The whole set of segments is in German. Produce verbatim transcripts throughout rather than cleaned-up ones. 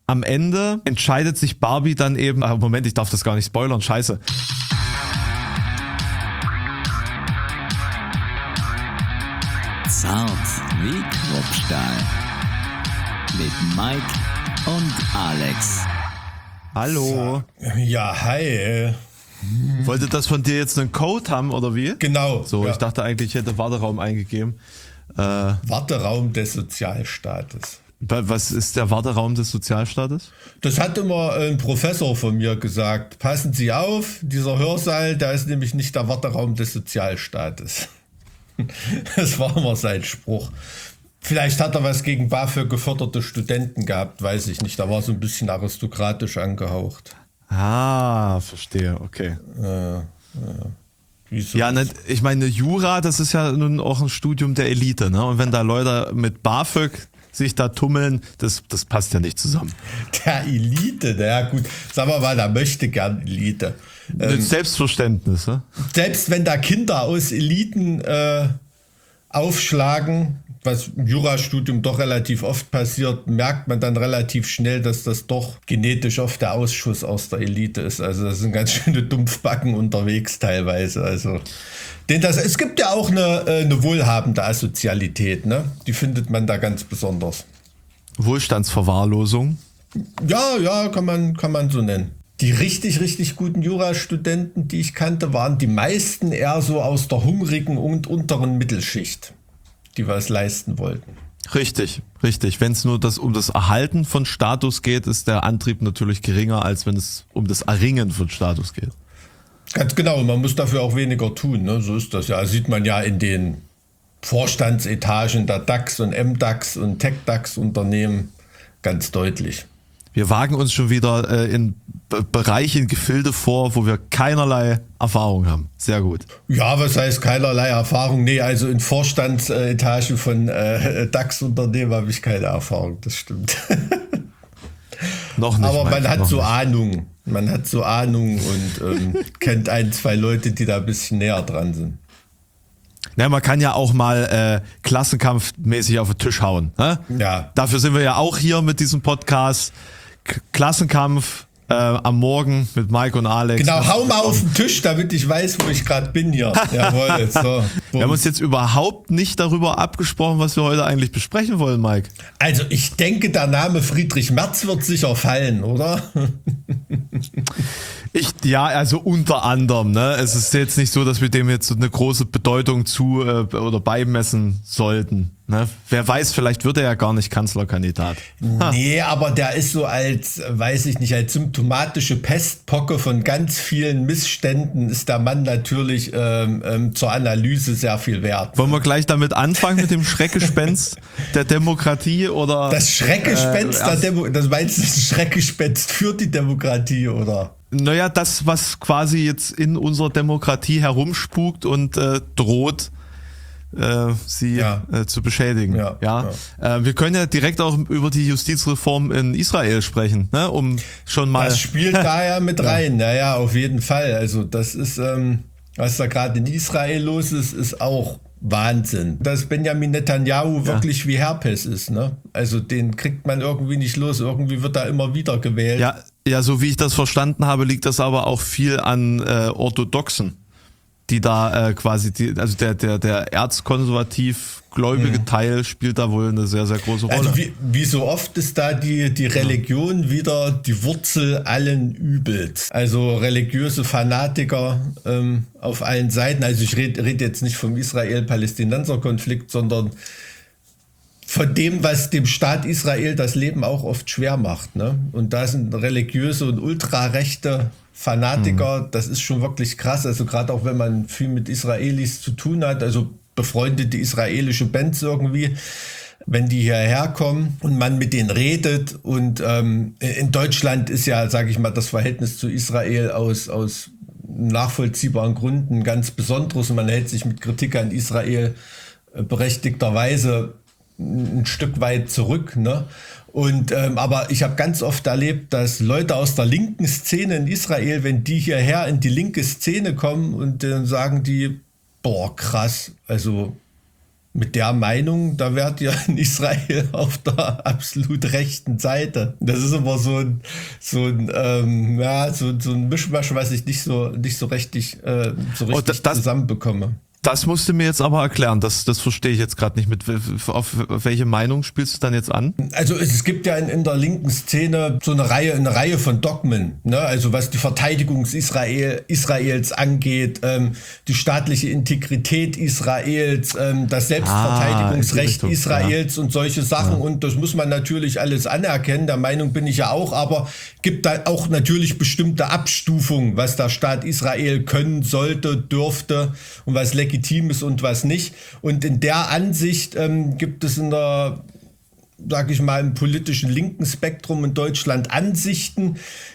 am Ende entscheidet sich Barbie dann eben, ah, Moment, ich darf das gar nicht spoilern, scheiße. Zart wie Kruppstahl. Mit Mike und Alex. Hallo. Ja, hi. Wollte das von dir jetzt einen Code haben, oder wie? Genau. So, ja. ich dachte eigentlich, ich hätte Warteraum eingegeben. Äh, Warteraum des Sozialstaates. Was ist der Warteraum des Sozialstaates? Das hat immer ein Professor von mir gesagt. Passen Sie auf, dieser Hörsaal, der ist nämlich nicht der Warteraum des Sozialstaates. Das war immer sein Spruch. Vielleicht hat er was gegen BAföG geförderte Studenten gehabt, weiß ich nicht. Da war so ein bisschen aristokratisch angehaucht. Ah, verstehe, okay. Äh, äh, wieso? Ja, ne, ich meine, Jura, das ist ja nun auch ein Studium der Elite, ne? Und wenn da Leute mit BAföG sich da tummeln, das, das passt ja nicht zusammen. Der Elite, na gut, sagen wir mal, da möchte gern Elite. Ähm, Selbstverständnis, ne? Selbst wenn da Kinder aus Eliten äh, aufschlagen, was im Jurastudium doch relativ oft passiert, merkt man dann relativ schnell, dass das doch genetisch oft der Ausschuss aus der Elite ist. Also das sind ganz schöne Dumpfbacken unterwegs teilweise. Also denn das, es gibt ja auch eine, eine wohlhabende Asozialität, ne? Die findet man da ganz besonders. Wohlstandsverwahrlosung? Ja, ja, kann man, kann man so nennen. Die richtig, richtig guten Jurastudenten, die ich kannte, waren die meisten eher so aus der hungrigen und unteren Mittelschicht, die was leisten wollten. Richtig, richtig. Wenn es nur das, um das Erhalten von Status geht, ist der Antrieb natürlich geringer, als wenn es um das Erringen von Status geht. Ganz genau, man muss dafür auch weniger tun, ne? So ist das ja. Das sieht man ja in den Vorstandsetagen der DAX und M DAX und Tech-DAX-Unternehmen ganz deutlich. Wir wagen uns schon wieder äh, in B- Bereiche, in Gefilde vor, wo wir keinerlei Erfahrung haben. Sehr gut. Ja, was heißt keinerlei Erfahrung? Nee, also in Vorstandsetagen von äh, DAX-Unternehmen habe ich keine Erfahrung, das stimmt. Noch nicht. Aber man Mike, hat so nicht. Ahnung. Man hat so Ahnung und ähm, kennt ein, zwei Leute, die da ein bisschen näher dran sind. Ja, man kann ja auch mal äh, klassenkampfmäßig auf den Tisch hauen. Ne? Ja. Dafür sind wir ja auch hier mit diesem Podcast. K- Klassenkampf äh, am Morgen mit Mike und Alex. Genau, hau mal auf den Tisch, damit ich weiß, wo ich gerade bin hier. Jawohl, so. Wir haben uns jetzt überhaupt nicht darüber abgesprochen, was wir heute eigentlich besprechen wollen, Mike. Also ich denke, der Name Friedrich Merz wird sicher fallen, oder? Ich, ja, also unter anderem, ne? Es ist jetzt nicht so, dass wir dem jetzt so eine große Bedeutung zu äh, oder beimessen sollten. Ne? Wer weiß, vielleicht wird er ja gar nicht Kanzlerkandidat. Ha. Nee, aber der ist so als, weiß ich nicht, als symptomatische Pestpocke von ganz vielen Missständen ist der Mann natürlich ähm, ähm, zur Analyse sehr viel wert. Wollen wir gleich damit anfangen mit dem Schreckgespenst der Demokratie oder? Das Schreckgespenst äh, der Demokratie, das meinst du, das Schreckgespenst für die Demokratie, oder? Naja, das, was quasi jetzt in unserer Demokratie herumspukt und äh, droht, äh, sie Ja. äh, zu beschädigen. Ja, Ja. Äh, wir können ja direkt auch über die Justizreform in Israel sprechen, ne? Um schon mal. Das spielt da ja mit rein, naja, auf jeden Fall. Also das ist, ähm, was da gerade in Israel los ist, ist auch Wahnsinn. Dass Benjamin Netanyahu wirklich wie Herpes ist, ne? Also den kriegt man irgendwie nicht los, irgendwie wird er immer wieder gewählt. Ja, ja, so wie ich das verstanden habe, liegt das aber auch viel an äh, Orthodoxen, die da äh, quasi, die, also der der der erzkonservativ gläubige mhm. Teil spielt da wohl eine sehr, sehr große Rolle. Also wie, wie so oft ist da die, die Religion ja. wieder die Wurzel allen Übels. Also religiöse Fanatiker ähm, auf allen Seiten. Also ich rede red jetzt nicht vom Israel-Palästinenser-Konflikt, sondern von dem, was dem Staat Israel das Leben auch oft schwer macht. Ne? Und da sind religiöse und ultrarechte Fanatiker, mhm. das ist schon wirklich krass. Also gerade auch wenn man viel mit Israelis zu tun hat, also befreundete israelische Bands irgendwie, wenn die hierher kommen und man mit denen redet. Und ähm, in Deutschland ist ja, sage ich mal, das Verhältnis zu Israel aus, aus nachvollziehbaren Gründen ganz besonderes. Und man hält sich mit Kritik an Israel äh, berechtigterweise ein Stück weit zurück, ne? Und ähm, aber ich habe ganz oft erlebt, dass Leute aus der linken Szene in Israel, wenn die hierher in die linke Szene kommen und dann sagen die, boah, krass, also mit der Meinung, da wärt ihr in Israel auf der absolut rechten Seite. Das ist immer so ein, so ein, ähm, ja, so, so ein Mischmasch, was ich nicht so, nicht so richtig, äh, so richtig oh, das, das, zusammenbekomme. Das musst du mir jetzt aber erklären, das, das verstehe ich jetzt gerade nicht. Mit auf welche Meinung spielst du dann jetzt an? Also es gibt ja in, in der linken Szene so eine Reihe, eine Reihe von Dogmen, ne? Also was die Verteidigung Israel, Israels angeht, ähm, die staatliche Integrität Israels, ähm, das Selbstverteidigungsrecht ah, Israels ja. und solche Sachen. Ja. Und das muss man natürlich alles anerkennen. Der Meinung bin ich ja auch, aber gibt da auch natürlich bestimmte Abstufungen, was der Staat Israel können sollte, dürfte und was legitim ist und was nicht. Und in der Ansicht ähm, gibt es in der, sag ich mal, im politischen linken Spektrum in Deutschland Ansichten,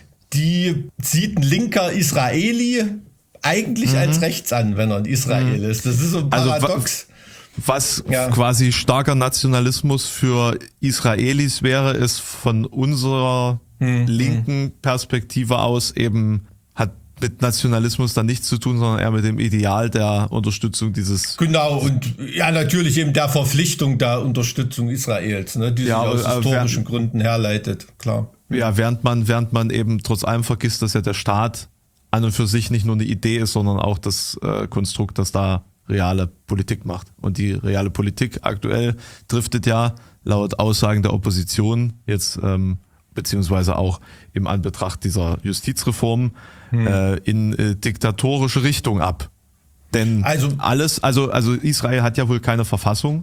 die sieht ein linker Israeli eigentlich mhm. als rechts an, wenn er in Israel mhm. ist. Das ist so ein Paradox. Also, was ja. quasi starker Nationalismus für Israelis wäre, ist von unserer mhm. linken Perspektive aus eben hat mit Nationalismus dann nichts zu tun, sondern eher mit dem Ideal der Unterstützung dieses... Genau, und ja, natürlich eben der Verpflichtung der Unterstützung Israels, ne, die ja, sich aus historischen während, Gründen herleitet, klar. Ja, während man, während man eben trotz allem vergisst, dass ja der Staat an und für sich nicht nur eine Idee ist, sondern auch das äh, Konstrukt, das da reale Politik macht. Und die reale Politik aktuell driftet ja laut Aussagen der Opposition jetzt ähm, beziehungsweise auch im Anbetracht dieser Justizreform hm. äh, in äh, diktatorische Richtung ab. Denn also, alles, also, also Israel hat ja wohl keine Verfassung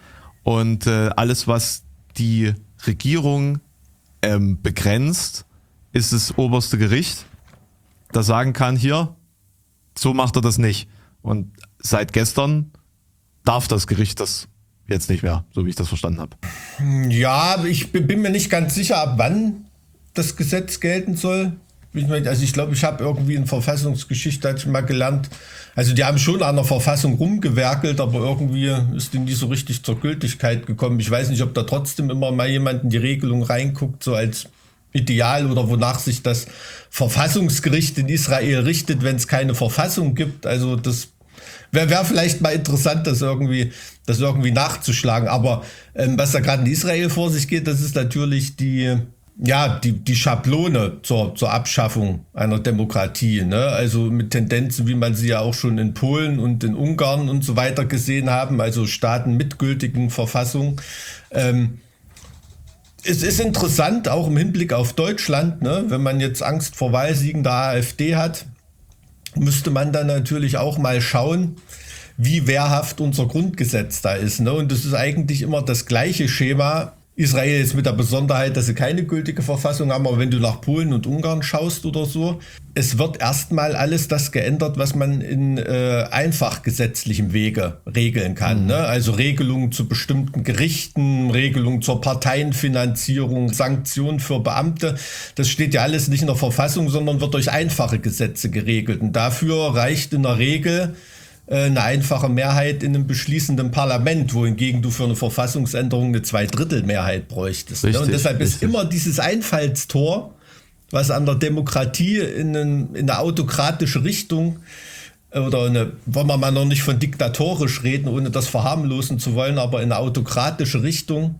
und äh, alles, was die Regierung ähm, begrenzt, ist das oberste Gericht, das sagen kann, hier, so macht er das nicht. Und seit gestern darf das Gericht das jetzt nicht mehr, so wie ich das verstanden habe. Ja, ich bin mir nicht ganz sicher, ab wann das Gesetz gelten soll. Also ich glaube, ich habe irgendwie in Verfassungsgeschichte hatte ich mal gelernt, also die haben schon an der Verfassung rumgewerkelt, aber irgendwie ist die nie so richtig zur Gültigkeit gekommen. Ich weiß nicht, ob da trotzdem immer mal jemand in die Regelung reinguckt, so als Ideal oder wonach sich das Verfassungsgericht in Israel richtet, wenn es keine Verfassung gibt. Also das Wäre wär vielleicht mal interessant, das irgendwie, das irgendwie nachzuschlagen. Aber ähm, was da gerade in Israel vor sich geht, das ist natürlich die, ja, die, die Schablone zur, zur Abschaffung einer Demokratie. Ne? Also mit Tendenzen, wie man sie ja auch schon in Polen und in Ungarn und so weiter gesehen haben, also Staaten mit gültigen Verfassungen. Ähm, es ist interessant, auch im Hinblick auf Deutschland, ne? Wenn man jetzt Angst vor Wahlsiegen der AfD hat, müsste man dann natürlich auch mal schauen, wie wehrhaft unser Grundgesetz da ist. Ne? Und das ist eigentlich immer das gleiche Schema. Israel ist mit der Besonderheit, dass sie keine gültige Verfassung haben, aber wenn du nach Polen und Ungarn schaust oder so, es wird erstmal alles das geändert, was man in äh, einfach gesetzlichem Wege regeln kann. Mhm. Ne? Also Regelungen zu bestimmten Gerichten, Regelungen zur Parteienfinanzierung, Sanktionen für Beamte. Das steht ja alles nicht in der Verfassung, sondern wird durch einfache Gesetze geregelt. Und dafür reicht in der Regel eine einfache Mehrheit in einem beschließenden Parlament, wohingegen du für eine Verfassungsänderung eine Zweidrittelmehrheit bräuchtest. Richtig, und deshalb ist richtig. immer dieses Einfallstor, was an der Demokratie in, einen, in eine autokratische Richtung oder eine, wollen wir mal noch nicht von diktatorisch reden, ohne das verharmlosen zu wollen, aber in eine autokratische Richtung,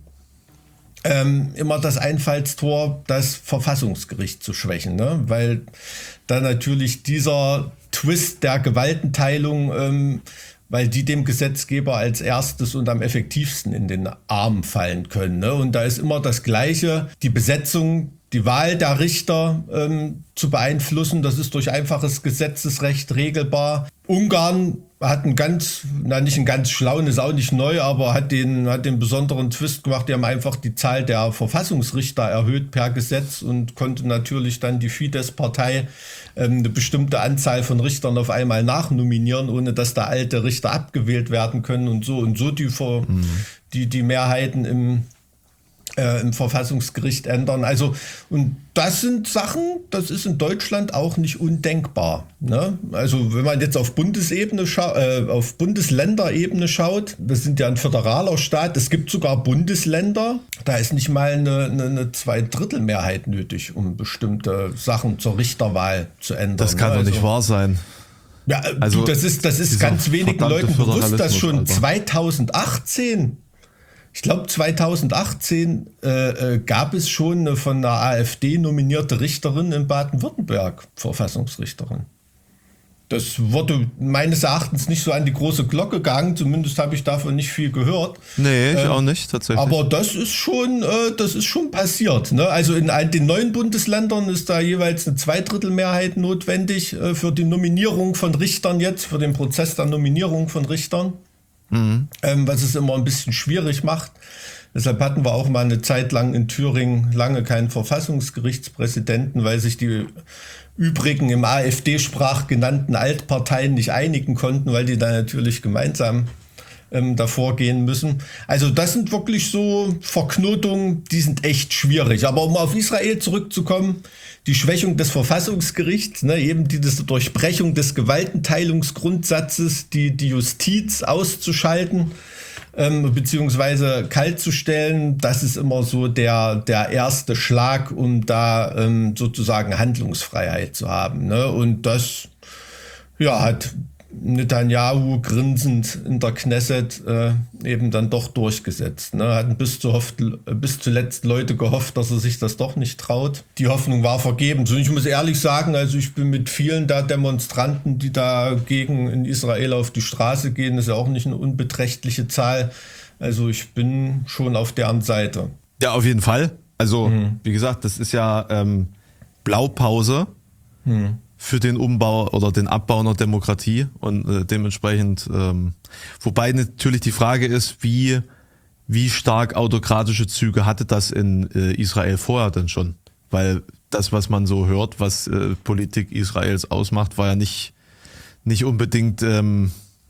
ähm, immer das Einfallstor, das Verfassungsgericht zu schwächen, ne? Weil da natürlich dieser Twist der Gewaltenteilung, ähm, weil die dem Gesetzgeber als erstes und am effektivsten in den Arm fallen können. Ne? Und da ist immer das Gleiche, die Besetzung, die Wahl der Richter ähm, zu beeinflussen. Das ist durch einfaches Gesetzesrecht regelbar. Ungarn hat einen ganz, na nicht einen ganz schlauen, ist auch nicht neu, aber hat den, hat den besonderen Twist gemacht. Die haben einfach die Zahl der Verfassungsrichter erhöht per Gesetz und konnte natürlich dann die Fidesz-Partei ähm, eine bestimmte Anzahl von Richtern auf einmal nachnominieren, ohne dass da alte Richter abgewählt werden können und so. Und so die, mhm. die, die Mehrheiten im Äh, im Verfassungsgericht ändern. Also, und das sind Sachen, das ist in Deutschland auch nicht undenkbar. Ne? Also, wenn man jetzt auf Bundesebene scha- äh, auf Bundesländerebene schaut, wir sind ja ein föderaler Staat, es gibt sogar Bundesländer, da ist nicht mal eine, eine, eine Zweidrittelmehrheit nötig, um bestimmte Sachen zur Richterwahl zu ändern. Das kann ne? doch also, nicht wahr sein. Ja, also, du, das ist, das ist ganz wenigen Leuten bewusst, dass schon Alter. zweitausendachtzehn, ich glaube zweitausendachtzehn äh, äh, gab es schon eine von der AfD nominierte Richterin in Baden-Württemberg, Verfassungsrichterin. Das wurde meines Erachtens nicht so an die große Glocke gegangen, zumindest habe ich davon nicht viel gehört. Nee, ich äh, auch nicht, tatsächlich. Aber das ist schon, äh, das ist schon passiert. Ne? Also in all den neuen Bundesländern ist da jeweils eine Zweidrittelmehrheit notwendig äh, für die Nominierung von Richtern jetzt, für den Prozess der Nominierung von Richtern, mhm. ähm, was es immer ein bisschen schwierig macht. Deshalb hatten wir auch mal eine Zeit lang in Thüringen lange keinen Verfassungsgerichtspräsidenten, weil sich die übrigen im AfD-Sprach genannten Altparteien nicht einigen konnten, weil die da natürlich gemeinsam ähm, davor gehen müssen. Also das sind wirklich so Verknotungen, die sind echt schwierig. Aber um auf Israel zurückzukommen, die Schwächung des Verfassungsgerichts, ne, eben diese Durchbrechung des Gewaltenteilungsgrundsatzes, die, die Justiz auszuschalten, Ähm, beziehungsweise kalt zu stellen, das ist immer so der, der erste Schlag, um da ähm, sozusagen Handlungsfreiheit zu haben. Ne? Und das ja, hat Netanyahu grinsend in der Knesset äh, eben dann doch durchgesetzt. Ne? Hatten bis, zu hofft, bis zuletzt Leute gehofft, dass er sich das doch nicht traut. Die Hoffnung war vergebens. Und ich muss ehrlich sagen, also ich bin mit vielen da Demonstranten, die dagegen in Israel auf die Straße gehen, ist ja auch nicht eine unbeträchtliche Zahl. Also ich bin schon auf deren Seite. Ja, auf jeden Fall. Also mhm. wie gesagt, das ist ja ähm, Blaupause. Mhm. für den Umbau oder den Abbau einer Demokratie und äh, dementsprechend, ähm, wobei natürlich die Frage ist, wie wie stark autokratische Züge hatte das in äh, Israel vorher denn schon? Weil das, was man so hört, was äh, Politik Israels ausmacht, war ja nicht nicht unbedingt ähm,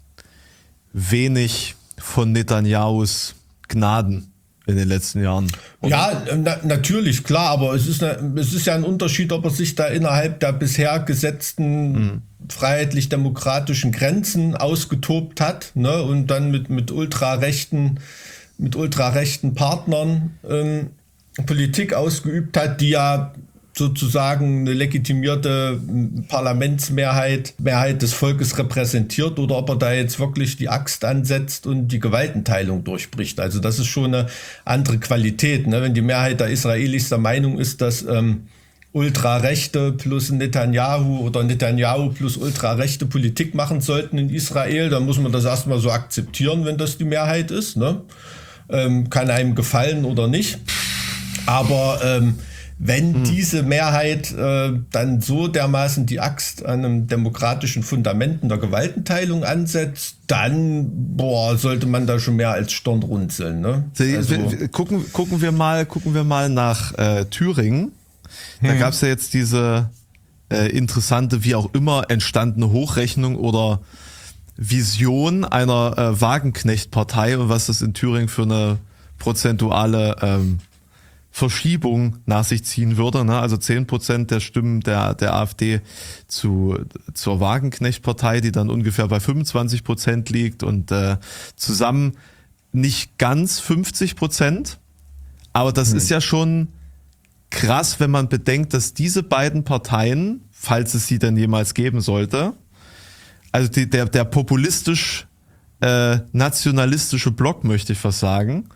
wenig von Netanyahus Gnaden in den letzten Jahren. Ja, na, natürlich, klar, aber es ist, eine, es ist ja ein Unterschied, ob er sich da innerhalb der bisher gesetzten mhm. freiheitlich-demokratischen Grenzen ausgetobt hat, ne, und dann mit, mit ultrarechten, mit ultrarechten Partnern ähm, Politik ausgeübt hat, die ja sozusagen eine legitimierte Parlamentsmehrheit, Mehrheit des Volkes repräsentiert, oder ob er da jetzt wirklich die Axt ansetzt und die Gewaltenteilung durchbricht. Also das ist schon eine andere Qualität. Ne? Wenn die Mehrheit der Israelis der Meinung ist, dass ähm, Ultrarechte plus Netanyahu oder Netanyahu plus ultrarechte Politik machen sollten in Israel, dann muss man das erstmal so akzeptieren, wenn das die Mehrheit ist. Ne? Ähm, kann einem gefallen oder nicht. Aber ähm, wenn hm. diese Mehrheit äh, dann so dermaßen die Axt an einem demokratischen Fundamenten der Gewaltenteilung ansetzt, dann boah, sollte man da schon mehr als Stirn runzeln. Ne? Also, gucken, gucken wir mal, gucken wir mal nach äh, Thüringen. Da hm. gab es ja jetzt diese äh, interessante, wie auch immer entstandene Hochrechnung oder Vision einer äh, Wagenknecht-Partei und was das in Thüringen für eine prozentuale ähm, Verschiebung nach sich ziehen würde, ne? Also zehn Prozent der Stimmen der, der AfD zu, zur Wagenknecht-Partei, die dann ungefähr bei fünfundzwanzig Prozent liegt und äh, zusammen nicht ganz fünfzig Prozent. Aber das hm. ist ja schon krass, wenn man bedenkt, dass diese beiden Parteien, falls es sie denn jemals geben sollte, also die, der, der populistisch äh, nationalistische Block, möchte ich fast sagen,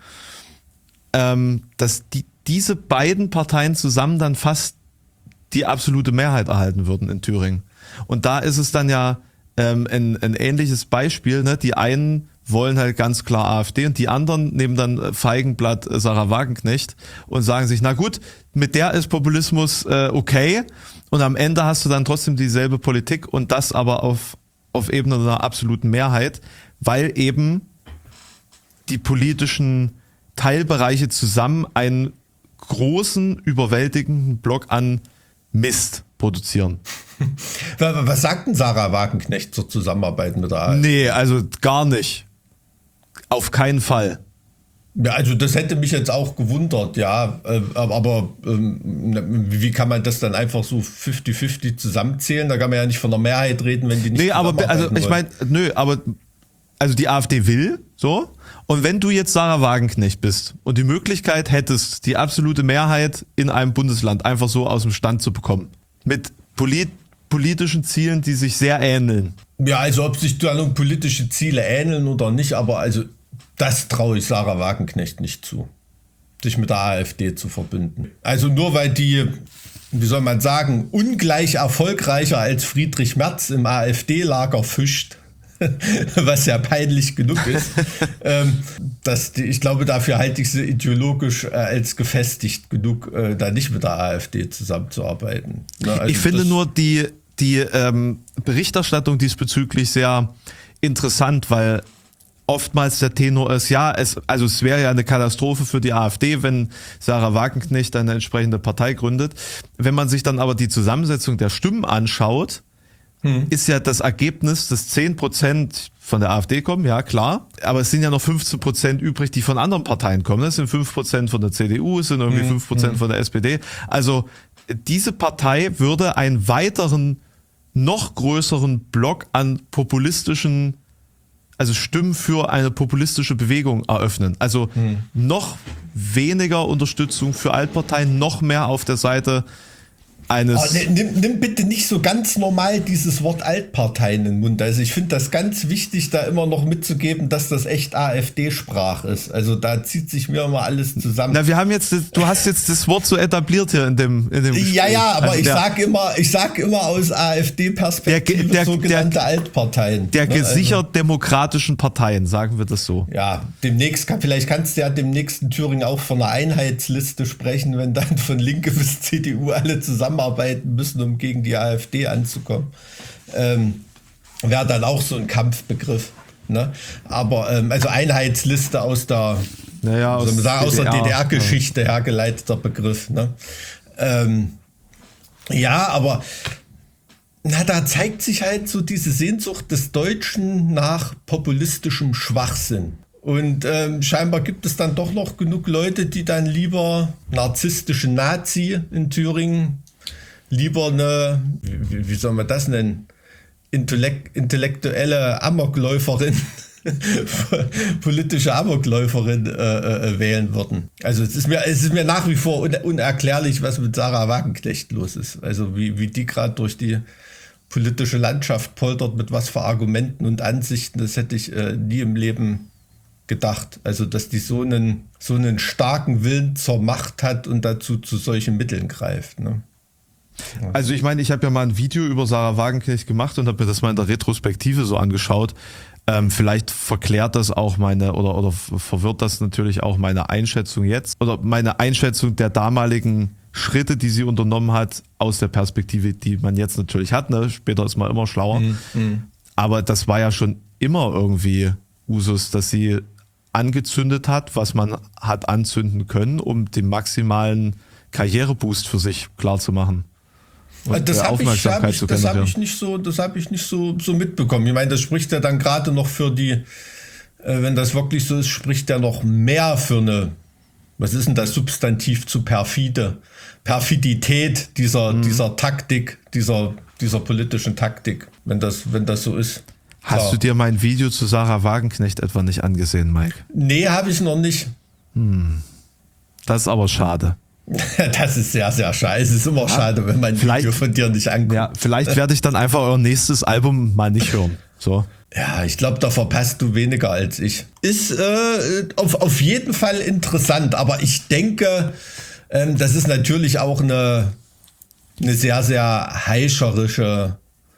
ähm, dass die diese beiden Parteien zusammen dann fast die absolute Mehrheit erhalten würden in Thüringen. Und da ist es dann ja ähm, ein, ein ähnliches Beispiel. Ne? Die einen wollen halt ganz klar AfD und die anderen nehmen dann Feigenblatt Sarah Wagenknecht und sagen sich, na gut, mit der ist Populismus äh, okay. Und am Ende hast du dann trotzdem dieselbe Politik und das aber auf, auf Ebene einer absoluten Mehrheit, weil eben die politischen Teilbereiche zusammen einen großen, überwältigenden Block an Mist produzieren. Was sagt denn Sarah Wagenknecht zur Zusammenarbeit mit der AfD? Nee, also gar nicht. Auf keinen Fall. Ja, also das hätte mich jetzt auch gewundert, ja, aber wie kann man das dann einfach so fünfzig fünfzig zusammenzählen? Da kann man ja nicht von der Mehrheit reden, wenn die nicht Nee, aber also ich meine, nö, aber also die AfD will, so, und wenn du jetzt Sarah Wagenknecht bist und die Möglichkeit hättest, die absolute Mehrheit in einem Bundesland einfach so aus dem Stand zu bekommen, mit polit, politischen Zielen, die sich sehr ähneln. Ja, also ob sich da nun politische Ziele ähneln oder nicht, aber also das traue ich Sarah Wagenknecht nicht zu, sich mit der AfD zu verbünden. Also nur weil die, wie soll man sagen, ungleich erfolgreicher als Friedrich Merz im AfD-Lager fischt, was ja peinlich genug ist. ähm, dass die, ich glaube, dafür halte ich sie ideologisch äh, als gefestigt genug, äh, da nicht mit der AfD zusammenzuarbeiten. Ne? Also ich finde nur die, die ähm, Berichterstattung diesbezüglich sehr interessant, weil oftmals der Tenor ist, ja, es, also es wäre ja eine Katastrophe für die AfD, wenn Sarah Wagenknecht eine entsprechende Partei gründet. Wenn man sich dann aber die Zusammensetzung der Stimmen anschaut, hm. ist ja das Ergebnis, dass zehn Prozent von der AfD kommen, ja klar, aber es sind ja noch fünfzehn Prozent übrig, die von anderen Parteien kommen. Es sind fünf Prozent von der C D U, es sind irgendwie hm. fünf Prozent hm. von der S P D. Also diese Partei würde einen weiteren, noch größeren Block an populistischen, also Stimmen für eine populistische Bewegung eröffnen. Also hm. noch weniger Unterstützung für Altparteien, noch mehr auf der Seite eines... Oh, nimm, nimm bitte nicht so ganz normal dieses Wort Altparteien in den Mund. Also ich finde das ganz wichtig, da immer noch mitzugeben, dass das echt AfD-Sprach ist. Also da zieht sich mir immer alles zusammen. Na, wir haben jetzt, du hast jetzt das Wort so etabliert hier in dem, in dem Gespräch. Ja, ja, aber also ich der, sag immer, ich sag immer aus AfD-Perspektive der, der, sogenannte der, Altparteien. Der ne? gesichert also, demokratischen Parteien, sagen wir das so. Ja, demnächst, kann, vielleicht kannst du ja demnächst in Thüringen auch von einer Einheitsliste sprechen, wenn dann von Linke bis C D U alle zusammenarbeiten müssen, um gegen die AfD anzukommen. Ähm, wäre dann auch so ein Kampfbegriff. Ne? Aber ähm, also Einheitsliste aus der, naja, aus, sagen, aus der D D R-Geschichte ja. hergeleiteter Begriff. Ne? Ähm, ja, aber na, da zeigt sich halt so diese Sehnsucht des Deutschen nach populistischem Schwachsinn. Und ähm, scheinbar gibt es dann doch noch genug Leute, die dann lieber narzisstische Nazi in Thüringen, lieber eine, wie, wie soll man das nennen, Intellekt, intellektuelle Amokläuferin, politische Amokläuferin äh, äh, wählen würden. Also es ist mir, es ist mir nach wie vor un- unerklärlich, was mit Sarah Wagenknecht los ist. Also wie, wie die gerade durch die politische Landschaft poltert, mit was für Argumenten und Ansichten, das hätte ich äh, nie im Leben gedacht. Also dass die so einen, so einen starken Willen zur Macht hat und dazu zu solchen Mitteln greift. Ne? Also ich meine, ich habe ja mal ein Video über Sarah Wagenknecht gemacht und habe mir das mal in der Retrospektive so angeschaut. Ähm, vielleicht verklärt das auch meine oder oder verwirrt das natürlich auch meine Einschätzung jetzt oder meine Einschätzung der damaligen Schritte, die sie unternommen hat, aus der Perspektive, die man jetzt natürlich hat. Ne? Später ist man immer schlauer. Mhm. Mhm. Aber das war ja schon immer irgendwie Usus, dass sie angezündet hat, was man hat anzünden können, um den maximalen Karriereboost für sich klar zu machen. Und das habe ich, hab ich, das hab ich nicht so, das habe ich nicht so, so mitbekommen. Ich meine, das spricht ja dann gerade noch für die, äh, wenn das wirklich so ist, spricht ja noch mehr für eine, was ist denn das Substantiv zu perfide? Perfidität dieser, mhm. dieser Taktik, dieser, dieser politischen Taktik, wenn das, wenn das so ist. Hast Klar. du dir mein Video zu Sarah Wagenknecht etwa nicht angesehen, Mike? Nee, habe ich noch nicht. Hm. Das ist aber schade. Das ist sehr, sehr schade. Es ist immer ja, schade, wenn man ein Video von dir nicht anguckt. Ja, vielleicht werde ich dann einfach euer nächstes Album mal nicht hören. So. Ja, ich glaube, da verpasst du weniger als ich. Ist äh, auf, auf jeden Fall interessant, aber ich denke, ähm, das ist natürlich auch eine, eine sehr, sehr heischerische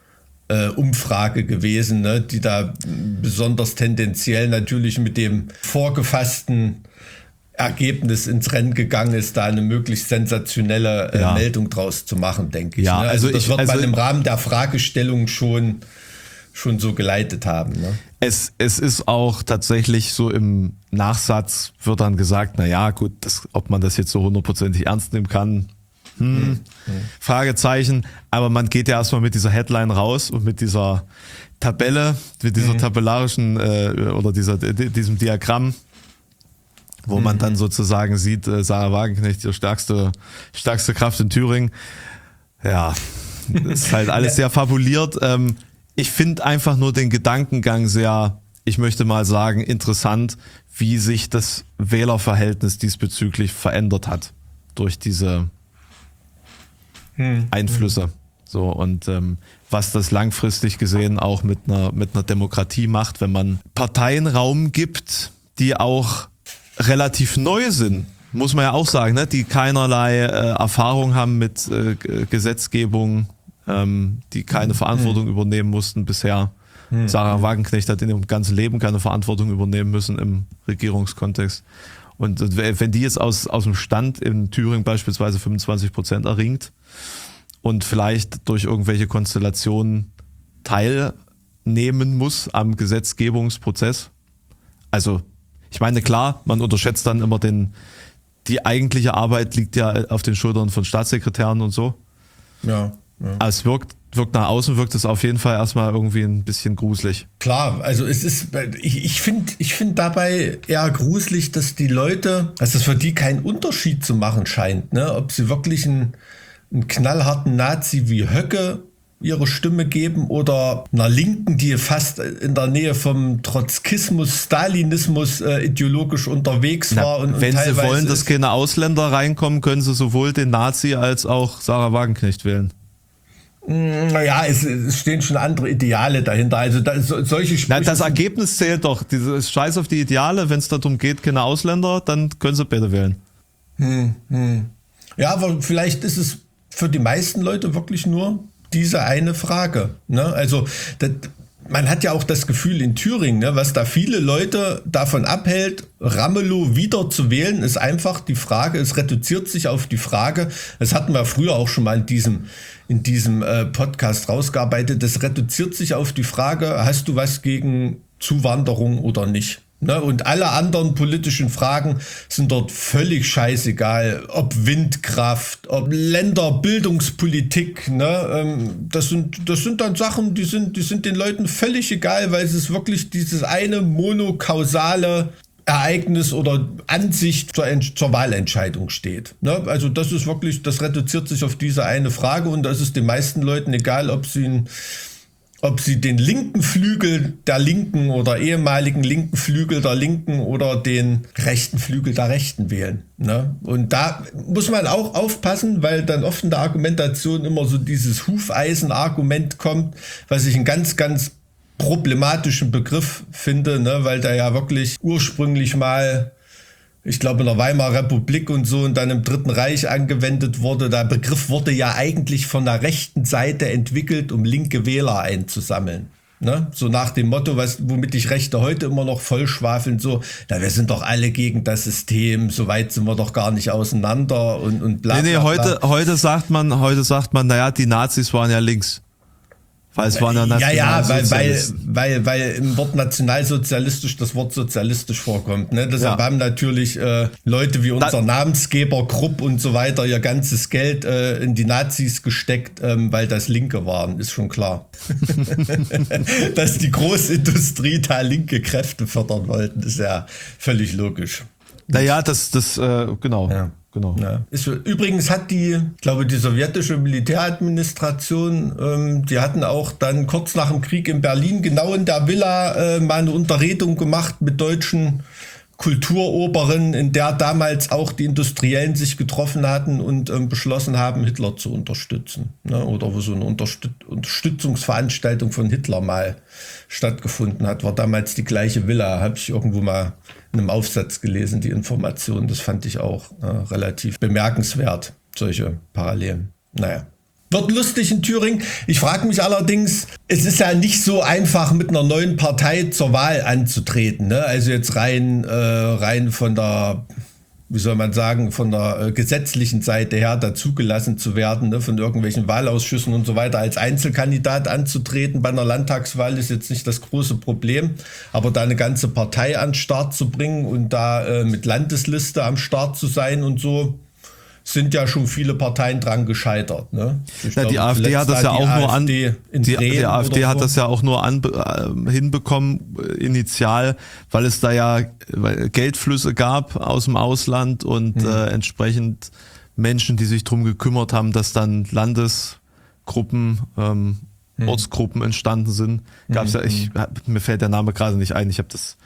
äh, Umfrage gewesen, ne, die da besonders tendenziell natürlich mit dem vorgefassten Ergebnis ins Rennen gegangen ist, da eine möglichst sensationelle äh, ja. Meldung draus zu machen, denke ich. Ja, ne? Also, also das ich, wird also man im Rahmen der Fragestellung schon, schon so geleitet haben. Ne? Es, es ist auch tatsächlich so im Nachsatz wird dann gesagt, na ja, gut, das, ob man das jetzt so hundertprozentig ernst nehmen kann, hm, mhm. Fragezeichen. Aber man geht ja erstmal mit dieser Headline raus und mit dieser Tabelle, mit dieser mhm. tabellarischen äh, oder dieser, diesem Diagramm, wo man dann sozusagen sieht, äh, Sarah Wagenknecht, die stärkste, stärkste Kraft in Thüringen. Ja, das ist halt alles sehr fabuliert. Ähm, ich finde einfach nur den Gedankengang sehr, ich möchte mal sagen, interessant, wie sich das Wählerverhältnis diesbezüglich verändert hat durch diese hm. Einflüsse. So, und ähm, was das langfristig gesehen auch mit einer, mit einer Demokratie macht, wenn man Parteien Raum gibt, die auch relativ neu sind, muss man ja auch sagen, ne? Die keinerlei äh, Erfahrung haben mit äh, Gesetzgebung, ähm, die keine Verantwortung mhm. übernehmen mussten bisher. Mhm. Sarah Wagenknecht hat in ihrem ganzen Leben keine Verantwortung übernehmen müssen im Regierungskontext. Und, und wenn die jetzt aus, aus dem Stand in Thüringen beispielsweise fünfundzwanzig Prozent erringt und vielleicht durch irgendwelche Konstellationen teilnehmen muss am Gesetzgebungsprozess, also ich meine, klar, man unterschätzt dann immer den, die eigentliche Arbeit liegt ja auf den Schultern von Staatssekretären und so. Ja. ja. Aber es wirkt, wirkt nach außen, wirkt es auf jeden Fall erstmal irgendwie ein bisschen gruselig. Klar, also es ist, ich, ich finde ich find dabei eher gruselig, dass die Leute, dass es für die keinen Unterschied zu machen scheint, ne? Ob sie wirklich einen, einen knallharten Nazi wie Höcke ihre Stimme geben oder einer Linken, die fast in der Nähe vom Trotzkismus, Stalinismus äh, ideologisch unterwegs war. Na, und, und wenn sie wollen, dass ist, keine Ausländer reinkommen, können sie sowohl den Nazi als auch Sarah Wagenknecht wählen. Naja, es, es stehen schon andere Ideale dahinter. Also da, so, solche Sprüche. Nein, das Ergebnis zählt doch. Dieses Scheiß auf die Ideale, wenn es darum geht, keine Ausländer, dann können sie beide wählen. Hm, hm. Ja, aber vielleicht ist es für die meisten Leute wirklich nur diese eine Frage. Ne? Also das, man hat ja auch das Gefühl in Thüringen, ne, was da viele Leute davon abhält, Ramelow wieder zu wählen, ist einfach die Frage, es reduziert sich auf die Frage, das hatten wir früher auch schon mal in diesem, in diesem äh, Podcast rausgearbeitet, das reduziert sich auf die Frage, hast du was gegen Zuwanderung oder nicht? Ne, und alle anderen politischen Fragen sind dort völlig scheißegal, ob Windkraft, ob Länderbildungspolitik, ne, ähm, das sind, das sind dann Sachen, die sind, die sind den Leuten völlig egal, weil es ist wirklich dieses eine monokausale Ereignis oder Ansicht zur, zur Wahlentscheidung steht. Ne, also das ist wirklich, das reduziert sich auf diese eine Frage und das ist den meisten Leuten egal, ob sie ein ob sie den linken Flügel der Linken oder ehemaligen linken Flügel der Linken oder den rechten Flügel der Rechten wählen. Ne? Und da muss man auch aufpassen, weil dann oft in der Argumentation immer so dieses Hufeisen-Argument kommt, was ich einen ganz, ganz problematischen Begriff finde, ne? Weil der ja wirklich ursprünglich mal, ich glaube in der Weimarer Republik und so und dann im Dritten Reich angewendet wurde. Der Begriff wurde ja eigentlich von der rechten Seite entwickelt, um linke Wähler einzusammeln. Ne? So nach dem Motto, was, womit dich Rechte heute immer noch vollschwafeln, so, na, wir sind doch alle gegen das System, so weit sind wir doch gar nicht auseinander und, und bla, bla, bla. Nee, nee, heute, heute sagt man, heute sagt man, naja, die Nazis waren ja links. Weil es waren ja Ja, ja, weil, weil, weil, weil im Wort nationalsozialistisch das Wort sozialistisch vorkommt. Ne? Deshalb ja. haben natürlich äh, Leute wie unser da, Namensgeber Krupp und so weiter ihr ganzes Geld äh, in die Nazis gesteckt, ähm, weil das Linke waren, ist schon klar. Dass die Großindustrie da linke Kräfte fördern wollten, ist ja völlig logisch. Naja, das, das, äh, genau. Ja. Genau. Ja. Ist, übrigens hat die, ich glaube, die sowjetische Militäradministration, ähm, die hatten auch dann kurz nach dem Krieg in Berlin genau in der Villa äh, mal eine Unterredung gemacht mit deutschen Kulturoberen, in der damals auch die Industriellen sich getroffen hatten und ähm, beschlossen haben, Hitler zu unterstützen. Ne? Oder wo so eine Unterstüt- Unterstützungsveranstaltung von Hitler mal stattgefunden hat, war damals die gleiche Villa, habe ich irgendwo mal in einem Aufsatz gelesen, die Information. Das fand ich auch äh, relativ bemerkenswert, solche Parallelen. Naja. Wird lustig in Thüringen. Ich frage mich allerdings, es ist ja nicht so einfach, mit einer neuen Partei zur Wahl anzutreten. Ne? Also jetzt rein, äh, rein von der, wie soll man sagen, von der äh, gesetzlichen Seite her dazugelassen zu werden, ne? Von irgendwelchen Wahlausschüssen und so weiter. Als Einzelkandidat anzutreten bei einer Landtagswahl ist jetzt nicht das große Problem. Aber da eine ganze Partei an den Start zu bringen und da äh, mit Landesliste am Start zu sein und so, sind ja schon viele Parteien dran gescheitert. Ne? Ich ja, glaube, die AfD hat das ja auch nur an, die, die AfD hat so. das ja auch nur an, äh, hinbekommen, äh, initial, weil es da ja Geldflüsse gab aus dem Ausland und hm. äh, entsprechend Menschen, die sich drum gekümmert haben, dass dann Landesgruppen, ähm, hm. Ortsgruppen entstanden sind. Gab's hm. ja, ich, mir fällt der Name gerade nicht ein, ich habe das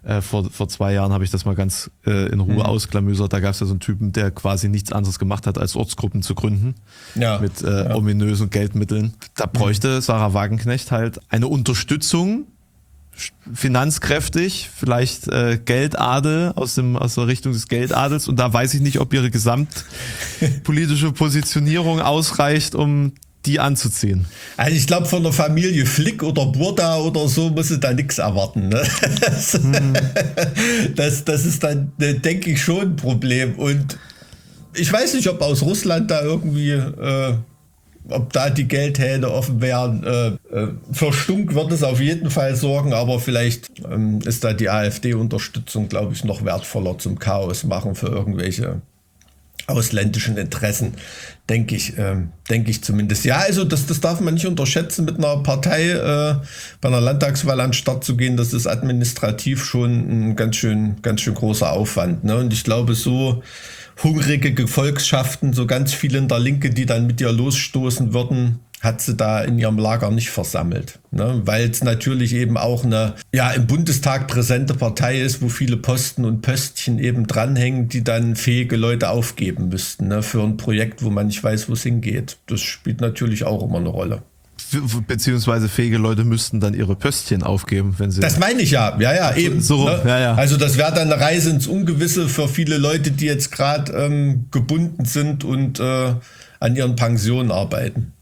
Äh, vor, vor zwei Jahren habe ich das mal ganz äh, in Ruhe mhm. ausklamüsert. Da gab es ja so einen Typen, der quasi nichts anderes gemacht hat, als Ortsgruppen zu gründen. Ja. Mit äh, ja. ominösen Geldmitteln. Da bräuchte mhm. Sarah Wagenknecht halt eine Unterstützung, finanzkräftig, vielleicht äh, Geldadel aus dem aus der Richtung des Geldadels, und da weiß ich nicht, ob ihre gesamtpolitische Positionierung ausreicht, um die anzuziehen. Also ich glaube, von der Familie Flick oder Burda oder so muss sie da nichts erwarten. Ne? Das, hm. das, das ist dann, denke ich, schon ein Problem. Und ich weiß nicht, ob aus Russland da irgendwie äh, ob da die Geldhähne offen wären. Äh, äh, für Stunk wird es auf jeden Fall sorgen, aber vielleicht ähm, ist da die AfD-Unterstützung, glaube ich, noch wertvoller zum Chaos machen für irgendwelche ausländischen Interessen, denke ich, ähm, denke ich zumindest. Ja, also das, das darf man nicht unterschätzen, mit einer Partei äh, bei einer Landtagswahl an den Start zu gehen. Das ist administrativ schon ein ganz schön, ganz schön großer Aufwand. Ne? Und ich glaube, so hungrige Gefolgschaften, so ganz viele in der Linke, die dann mit ihr losstoßen würden, hat sie da in ihrem Lager nicht versammelt. Ne? Weil es natürlich eben auch eine ja im Bundestag präsente Partei ist, wo viele Posten und Pöstchen eben dranhängen, die dann fähige Leute aufgeben müssten, ne? Für ein Projekt, wo man nicht weiß, wo es hingeht. Das spielt natürlich auch immer eine Rolle. Beziehungsweise fähige Leute müssten dann ihre Pöstchen aufgeben, wenn sie... Das meine ich ja, ja, ja, eben. So, ne? ja, ja. Also das wäre dann eine Reise ins Ungewisse für viele Leute, die jetzt gerade ähm, gebunden sind und äh, an ihren Pensionen arbeiten.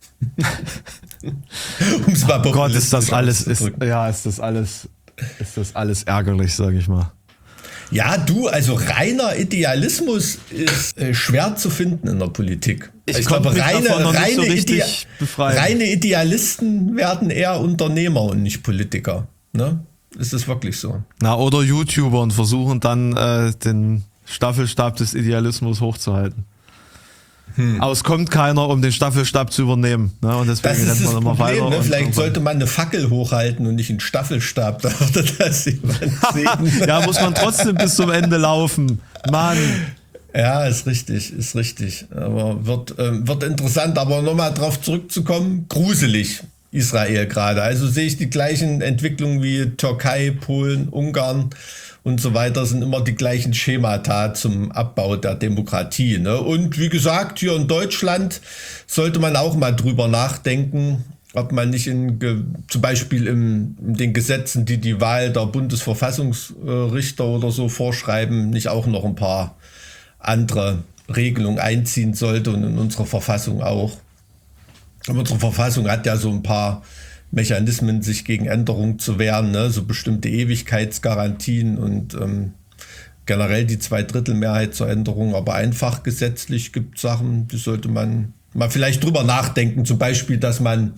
Um's mal oh Gott, ist das alles, ist, ja, ist das alles, ist das alles ärgerlich, sage ich mal. Ja, du, also reiner Idealismus ist äh, schwer zu finden in der Politik. Ich, ich glaube, reine, reine, so Ide- reine Idealisten werden eher Unternehmer und nicht Politiker. Ne? Ist das wirklich so? Na, oder YouTuber und versuchen dann äh, den Staffelstab des Idealismus hochzuhalten. Hm. Aber es kommt keiner, um den Staffelstab zu übernehmen. Ne? Und deswegen das ist rennt das man immer Problem, weiter. Ne? Vielleicht sollte man eine Fackel hochhalten und nicht einen Staffelstab. Da würde das jemand sehen. Ja, muss man trotzdem bis zum Ende laufen. Mann. Ja, ist richtig, ist richtig. Aber wird, ähm, wird interessant. Aber nochmal drauf zurückzukommen, gruselig Israel gerade. Also sehe ich die gleichen Entwicklungen wie Türkei, Polen, Ungarn und so weiter, sind immer die gleichen Schemata zum Abbau der Demokratie. Ne? Und wie gesagt, hier in Deutschland sollte man auch mal drüber nachdenken, ob man nicht in, zum Beispiel in, in den Gesetzen, die die Wahl der Bundesverfassungsrichter oder so vorschreiben, nicht auch noch ein paar andere Regelungen einziehen sollte und in unserer Verfassung auch. Aber unsere Verfassung hat ja so ein paar Mechanismen, sich gegen Änderungen zu wehren, ne? So bestimmte Ewigkeitsgarantien und ähm, generell die Zweidrittelmehrheit zur Änderung. Aber einfach gesetzlich gibt es Sachen, die sollte man mal vielleicht drüber nachdenken. Zum Beispiel, dass man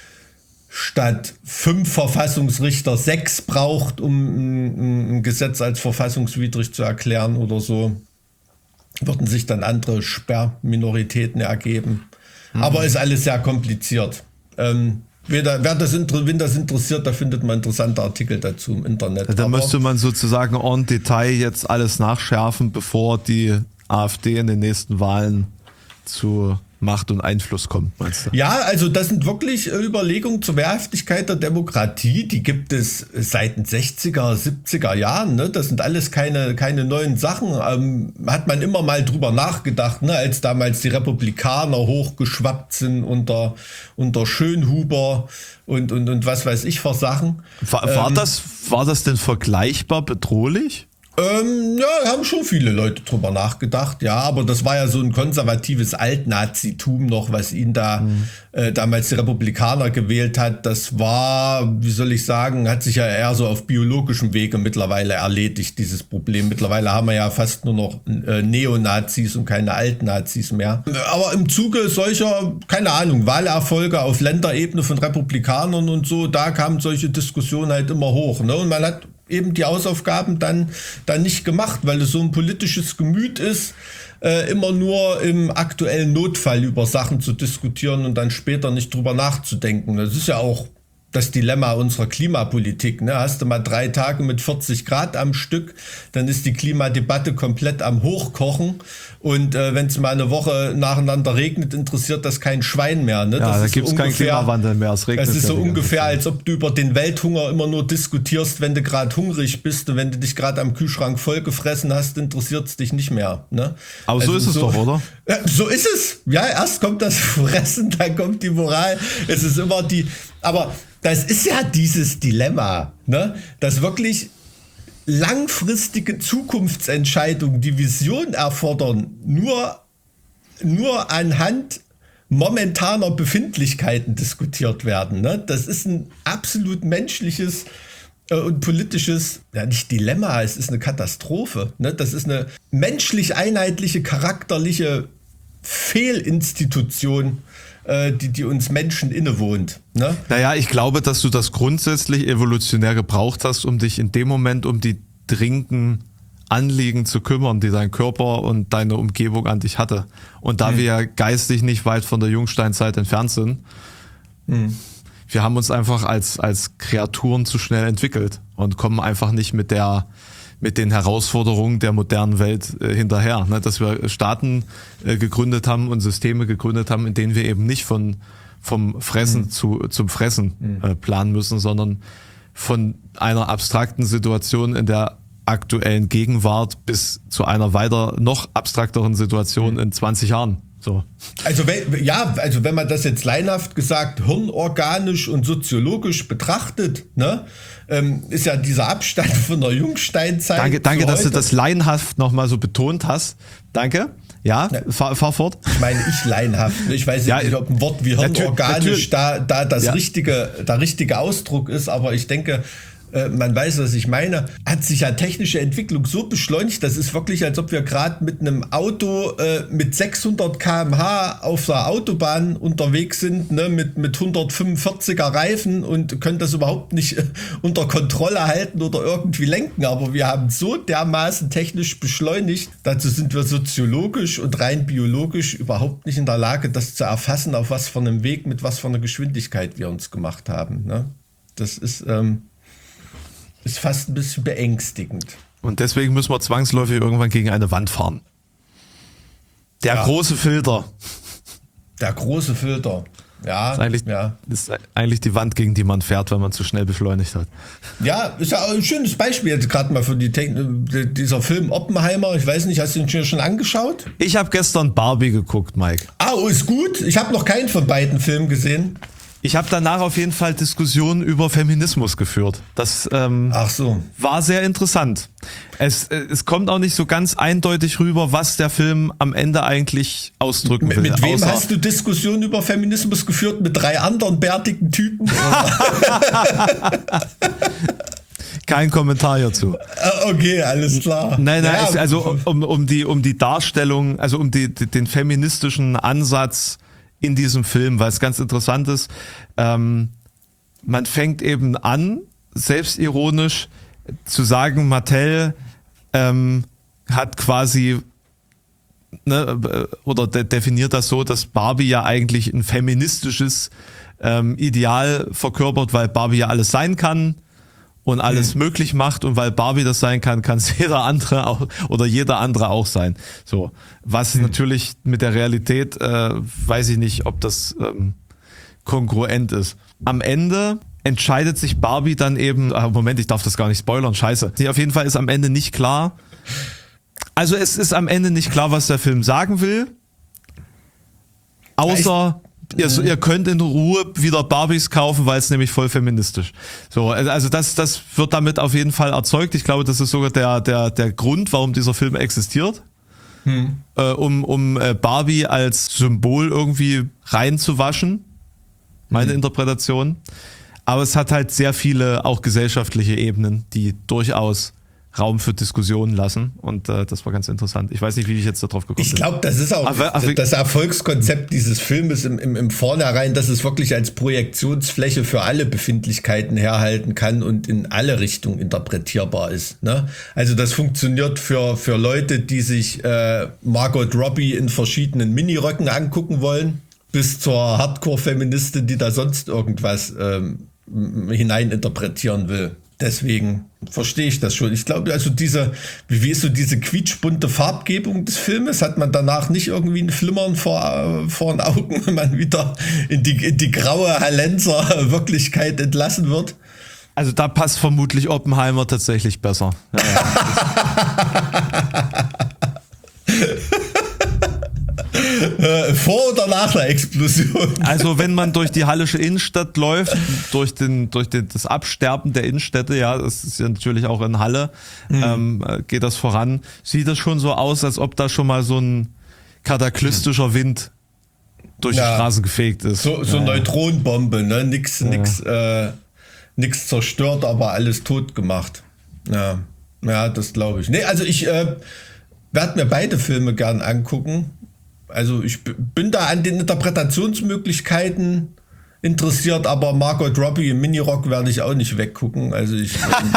statt fünf Verfassungsrichter sechs braucht, um ein, ein Gesetz als verfassungswidrig zu erklären oder so. Würden sich dann andere Sperrminoritäten ergeben. Mhm. Aber ist alles sehr kompliziert. Ähm, Wer das, wen das interessiert, da findet man interessante Artikel dazu im Internet. Da müsste man sozusagen en Detail jetzt alles nachschärfen, bevor die AfD in den nächsten Wahlen zu Macht und Einfluss kommt, meinst du? Ja, also das sind wirklich Überlegungen zur Wehrhaftigkeit der Demokratie. Die gibt es seit den sechziger, siebziger Jahren. Ne? Das sind alles keine, keine neuen Sachen. Ähm, hat man immer mal drüber nachgedacht, ne? Als damals die Republikaner hochgeschwappt sind unter, unter Schönhuber und, und, und was weiß ich für Sachen. War, war, ähm, das, war das denn vergleichbar bedrohlich? Ähm, ja, haben schon viele Leute drüber nachgedacht, ja, aber das war ja so ein konservatives Altnazitum noch, was ihn da mhm. äh, damals die Republikaner gewählt hat. Das war, wie soll ich sagen, hat sich ja eher so auf biologischem Wege mittlerweile erledigt, dieses Problem. Mittlerweile haben wir ja fast nur noch äh, Neonazis und keine Altnazis mehr. Aber im Zuge solcher, keine Ahnung, Wahlerfolge auf Länderebene von Republikanern und so, da kamen solche Diskussionen halt immer hoch, ne? Und man hat eben die Hausaufgaben dann, dann nicht gemacht, weil es so ein politisches Gemüt ist, äh, immer nur im aktuellen Notfall über Sachen zu diskutieren und dann später nicht drüber nachzudenken. Das ist ja auch das Dilemma unserer Klimapolitik. Ne? Hast du mal drei Tage mit vierzig Grad am Stück, dann ist die Klimadebatte komplett am Hochkochen. Und äh, wenn es mal eine Woche nacheinander regnet, interessiert das kein Schwein mehr. Ne? Ja, das da ist gibt es so keinen ungefähr, Klimawandel mehr. Es regnet es ist ja so die ganze ungefähr, Zeit. als ob du über den Welthunger immer nur diskutierst, wenn du gerade hungrig bist. Und wenn du dich gerade am Kühlschrank vollgefressen hast, interessiert es dich nicht mehr. Ne? Aber so ist es doch, oder? Ja, so ist es. Ja, erst kommt das Fressen, dann kommt die Moral. Es ist immer die... Aber das ist ja dieses Dilemma, ne? Dass wirklich langfristige Zukunftsentscheidungen, die Vision erfordern, nur, nur anhand momentaner Befindlichkeiten diskutiert werden. Ne? Das ist ein absolut menschliches äh, und politisches, ja nicht Dilemma, es ist eine Katastrophe. Ne? Das ist eine menschlich einheitliche, charakterliche Fehlinstitution, Die, die uns Menschen innewohnt. Ne? Naja, ich glaube, dass du das grundsätzlich evolutionär gebraucht hast, um dich in dem Moment um die dringenden Anliegen zu kümmern, die dein Körper und deine Umgebung an dich hatte. Und da hm. wir ja geistig nicht weit von der Jungsteinzeit entfernt sind, hm. wir haben uns einfach als, als Kreaturen zu schnell entwickelt und kommen einfach nicht mit der mit den Herausforderungen der modernen Welt äh, hinterher, ne? Dass wir Staaten äh, gegründet haben und Systeme gegründet haben, in denen wir eben nicht von vom Fressen mhm. zu zum Fressen mhm. äh, planen müssen, sondern von einer abstrakten Situation in der aktuellen Gegenwart bis zu einer weiter noch abstrakteren Situation mhm. in zwanzig Jahren. So. Also wenn, ja, also wenn man das jetzt laienhaft gesagt, hirnorganisch und soziologisch betrachtet, ne, ähm, ist ja dieser Abstand von der Jungsteinzeit. Danke, danke, dass heute. du das laienhaft nochmal so betont hast. Danke. Ja, ja. Fahr, fahr fort. Ich meine, ich laienhaft. Ich weiß ja, nicht, ob ein Wort wie hirnorganisch da, da das ja. richtige, der richtige Ausdruck ist, aber ich denke, man weiß, was ich meine, hat sich ja technische Entwicklung so beschleunigt, das ist wirklich, als ob wir gerade mit einem Auto äh, mit sechshundert Kilometer pro Stunde auf der Autobahn unterwegs sind, ne, mit, mit hundertfünfundvierziger Reifen und können das überhaupt nicht äh, unter Kontrolle halten oder irgendwie lenken, aber wir haben so dermaßen technisch beschleunigt, dazu sind wir soziologisch und rein biologisch überhaupt nicht in der Lage, das zu erfassen, auf was für einem Weg, mit was für einer Geschwindigkeit wir uns gemacht haben. Ne? Das ist... Ähm, Ist fast ein bisschen beängstigend. Und deswegen müssen wir zwangsläufig irgendwann gegen eine Wand fahren. Der ja. große Filter. Der große Filter. Ja, ist eigentlich, ja. ist eigentlich die Wand, gegen die man fährt, wenn man zu schnell beschleunigt hat. Ja, ist ja ein schönes Beispiel jetzt gerade mal für die Techn- dieser Film Oppenheimer. Ich weiß nicht, hast du den schon angeschaut? Ich habe gestern Barbie geguckt, Mike. Ah, oh, ist gut. Ich habe noch keinen von beiden Filmen gesehen. Ich habe danach auf jeden Fall Diskussionen über Feminismus geführt. Das ähm, Ach so. war sehr interessant. Es, es kommt auch nicht so ganz eindeutig rüber, was der Film am Ende eigentlich ausdrücken will. Mit, mit wem hast du Diskussionen über Feminismus geführt? Mit drei anderen bärtigen Typen? Kein Kommentar hierzu. Okay, alles klar. Nein, nein, ja, also um, um, die, um die Darstellung, also um die, den feministischen Ansatz in diesem Film, weil es ganz interessant ist, ähm, man fängt eben an, selbstironisch zu sagen, Mattel ähm, hat quasi, ne, oder de- definiert das so, dass Barbie ja eigentlich ein feministisches ähm, Ideal verkörpert, weil Barbie ja alles sein kann und alles mhm. möglich macht, und weil Barbie das sein kann, kann es jeder andere auch oder jeder andere auch sein. So, was mhm. natürlich mit der Realität, äh, weiß ich nicht, ob das ähm, kongruent ist. Am Ende entscheidet sich Barbie dann eben, ah, Moment, ich darf das gar nicht spoilern, scheiße. Nee, auf jeden Fall ist am Ende nicht klar, also es ist am Ende nicht klar, was der Film sagen will, außer Ihr, ihr könnt in Ruhe wieder Barbies kaufen, weil es nämlich voll feministisch. So, also das, das wird damit auf jeden Fall erzeugt. Ich glaube, das ist sogar der, der, der Grund, warum dieser Film existiert. Hm. Äh, um, um Barbie als Symbol irgendwie reinzuwaschen. Meine hm. Interpretation. Aber es hat halt sehr viele auch gesellschaftliche Ebenen, die durchaus Raum für Diskussionen lassen, und äh, das war ganz interessant. Ich weiß nicht, wie ich jetzt darauf gekommen bin. Ich glaube, das ist auch aber, aber, das Erfolgskonzept dieses Filmes im, im, im Vornherein, dass es wirklich als Projektionsfläche für alle Befindlichkeiten herhalten kann und in alle Richtungen interpretierbar ist. Ne? Also das funktioniert für, für Leute, die sich äh, Margot Robbie in verschiedenen Miniröcken angucken wollen, bis zur Hardcore-Feministin, die da sonst irgendwas ähm, hineininterpretieren will. Deswegen verstehe ich das schon. Ich glaube, also diese, wie ist so diese quietschbunte Farbgebung des Filmes, hat man danach nicht irgendwie ein Flimmern vor, vor den Augen, wenn man wieder in die, in die graue Hallenser Wirklichkeit entlassen wird? Also da passt vermutlich Oppenheimer tatsächlich besser. Ja, ja. Vor oder nach der Explosion? Also wenn man durch die Hallische Innenstadt läuft, durch den durch den, das Absterben der Innenstädte, ja, das ist ja natürlich auch in Halle, mhm. ähm, geht das voran, sieht das schon so aus, als ob da schon mal so ein kataklystischer mhm. Wind durch ja. die Straße gefegt ist. So, so ja. Neutronenbombe, ne? Nix, ja. nix, äh, nix zerstört, aber alles tot gemacht. Ja, ja, das glaube ich. Nee, also ich äh, werde mir beide Filme gern angucken. Also ich bin da an den Interpretationsmöglichkeiten interessiert, aber Margot Robbie im Minirock werde ich auch nicht weggucken. Also ich,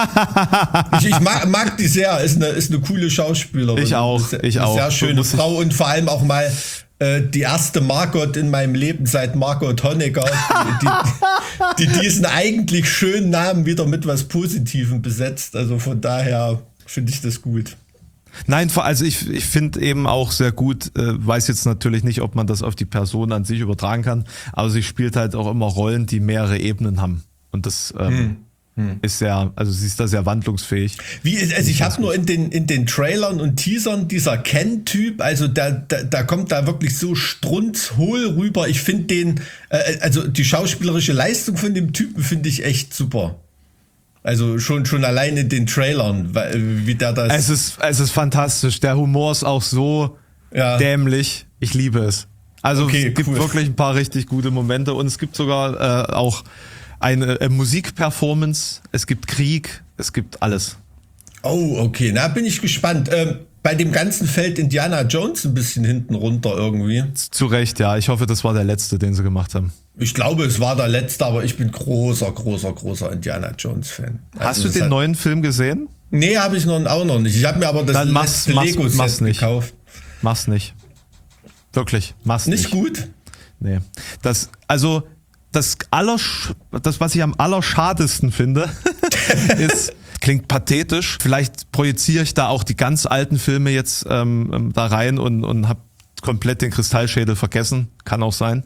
ich, ich mag, mag die sehr, ist eine, ist eine coole Schauspielerin. Ich auch, eine, ich eine auch. Sehr schöne Frau und vor allem auch mal äh, die erste Margot in meinem Leben seit Margot Honecker, die, die, die diesen eigentlich schönen Namen wieder mit was Positivem besetzt. Also von daher finde ich das gut. Nein, also ich, ich finde eben auch sehr gut, äh, weiß jetzt natürlich nicht, ob man das auf die Person an sich übertragen kann, aber sie spielt halt auch immer Rollen, die mehrere Ebenen haben. Und das ähm, hm. Hm. ist sehr, also sie ist da sehr wandlungsfähig. Wie, also ich habe nur in den, in den Trailern und Teasern dieser Ken-Typ, also da, da, da kommt da wirklich so strunzhohl rüber. Ich finde den, äh, also die schauspielerische Leistung von dem Typen finde ich echt super. Also schon, schon allein in den Trailern, wie der das... Es ist, es ist fantastisch. Der Humor ist auch so ja. dämlich. Ich liebe es. Also okay, es gibt cool. wirklich ein paar richtig gute Momente und es gibt sogar äh, auch eine äh, Musikperformance. Es gibt Krieg. Es gibt alles. Oh, okay. Na, bin ich gespannt. Ähm, bei dem Ganzen fällt Indiana Jones ein bisschen hinten runter irgendwie. Zu Recht, ja. Ich hoffe, das war der letzte, den sie gemacht haben. Ich glaube, es war der letzte, aber ich bin großer, großer, großer Indiana Jones-Fan. Also hast du den hat... neuen Film gesehen? Nee, habe ich noch, auch noch nicht. Ich habe mir aber das Dann letzte Lego-Set gekauft. Mach's nicht. Wirklich, mach's nicht. Nicht gut? Nee. Das, also, das, aller, das, was ich am allerschadesten finde, ist, klingt pathetisch. Vielleicht projiziere ich da auch die ganz alten Filme jetzt ähm, da rein und, und habe komplett den Kristallschädel vergessen. Kann auch sein.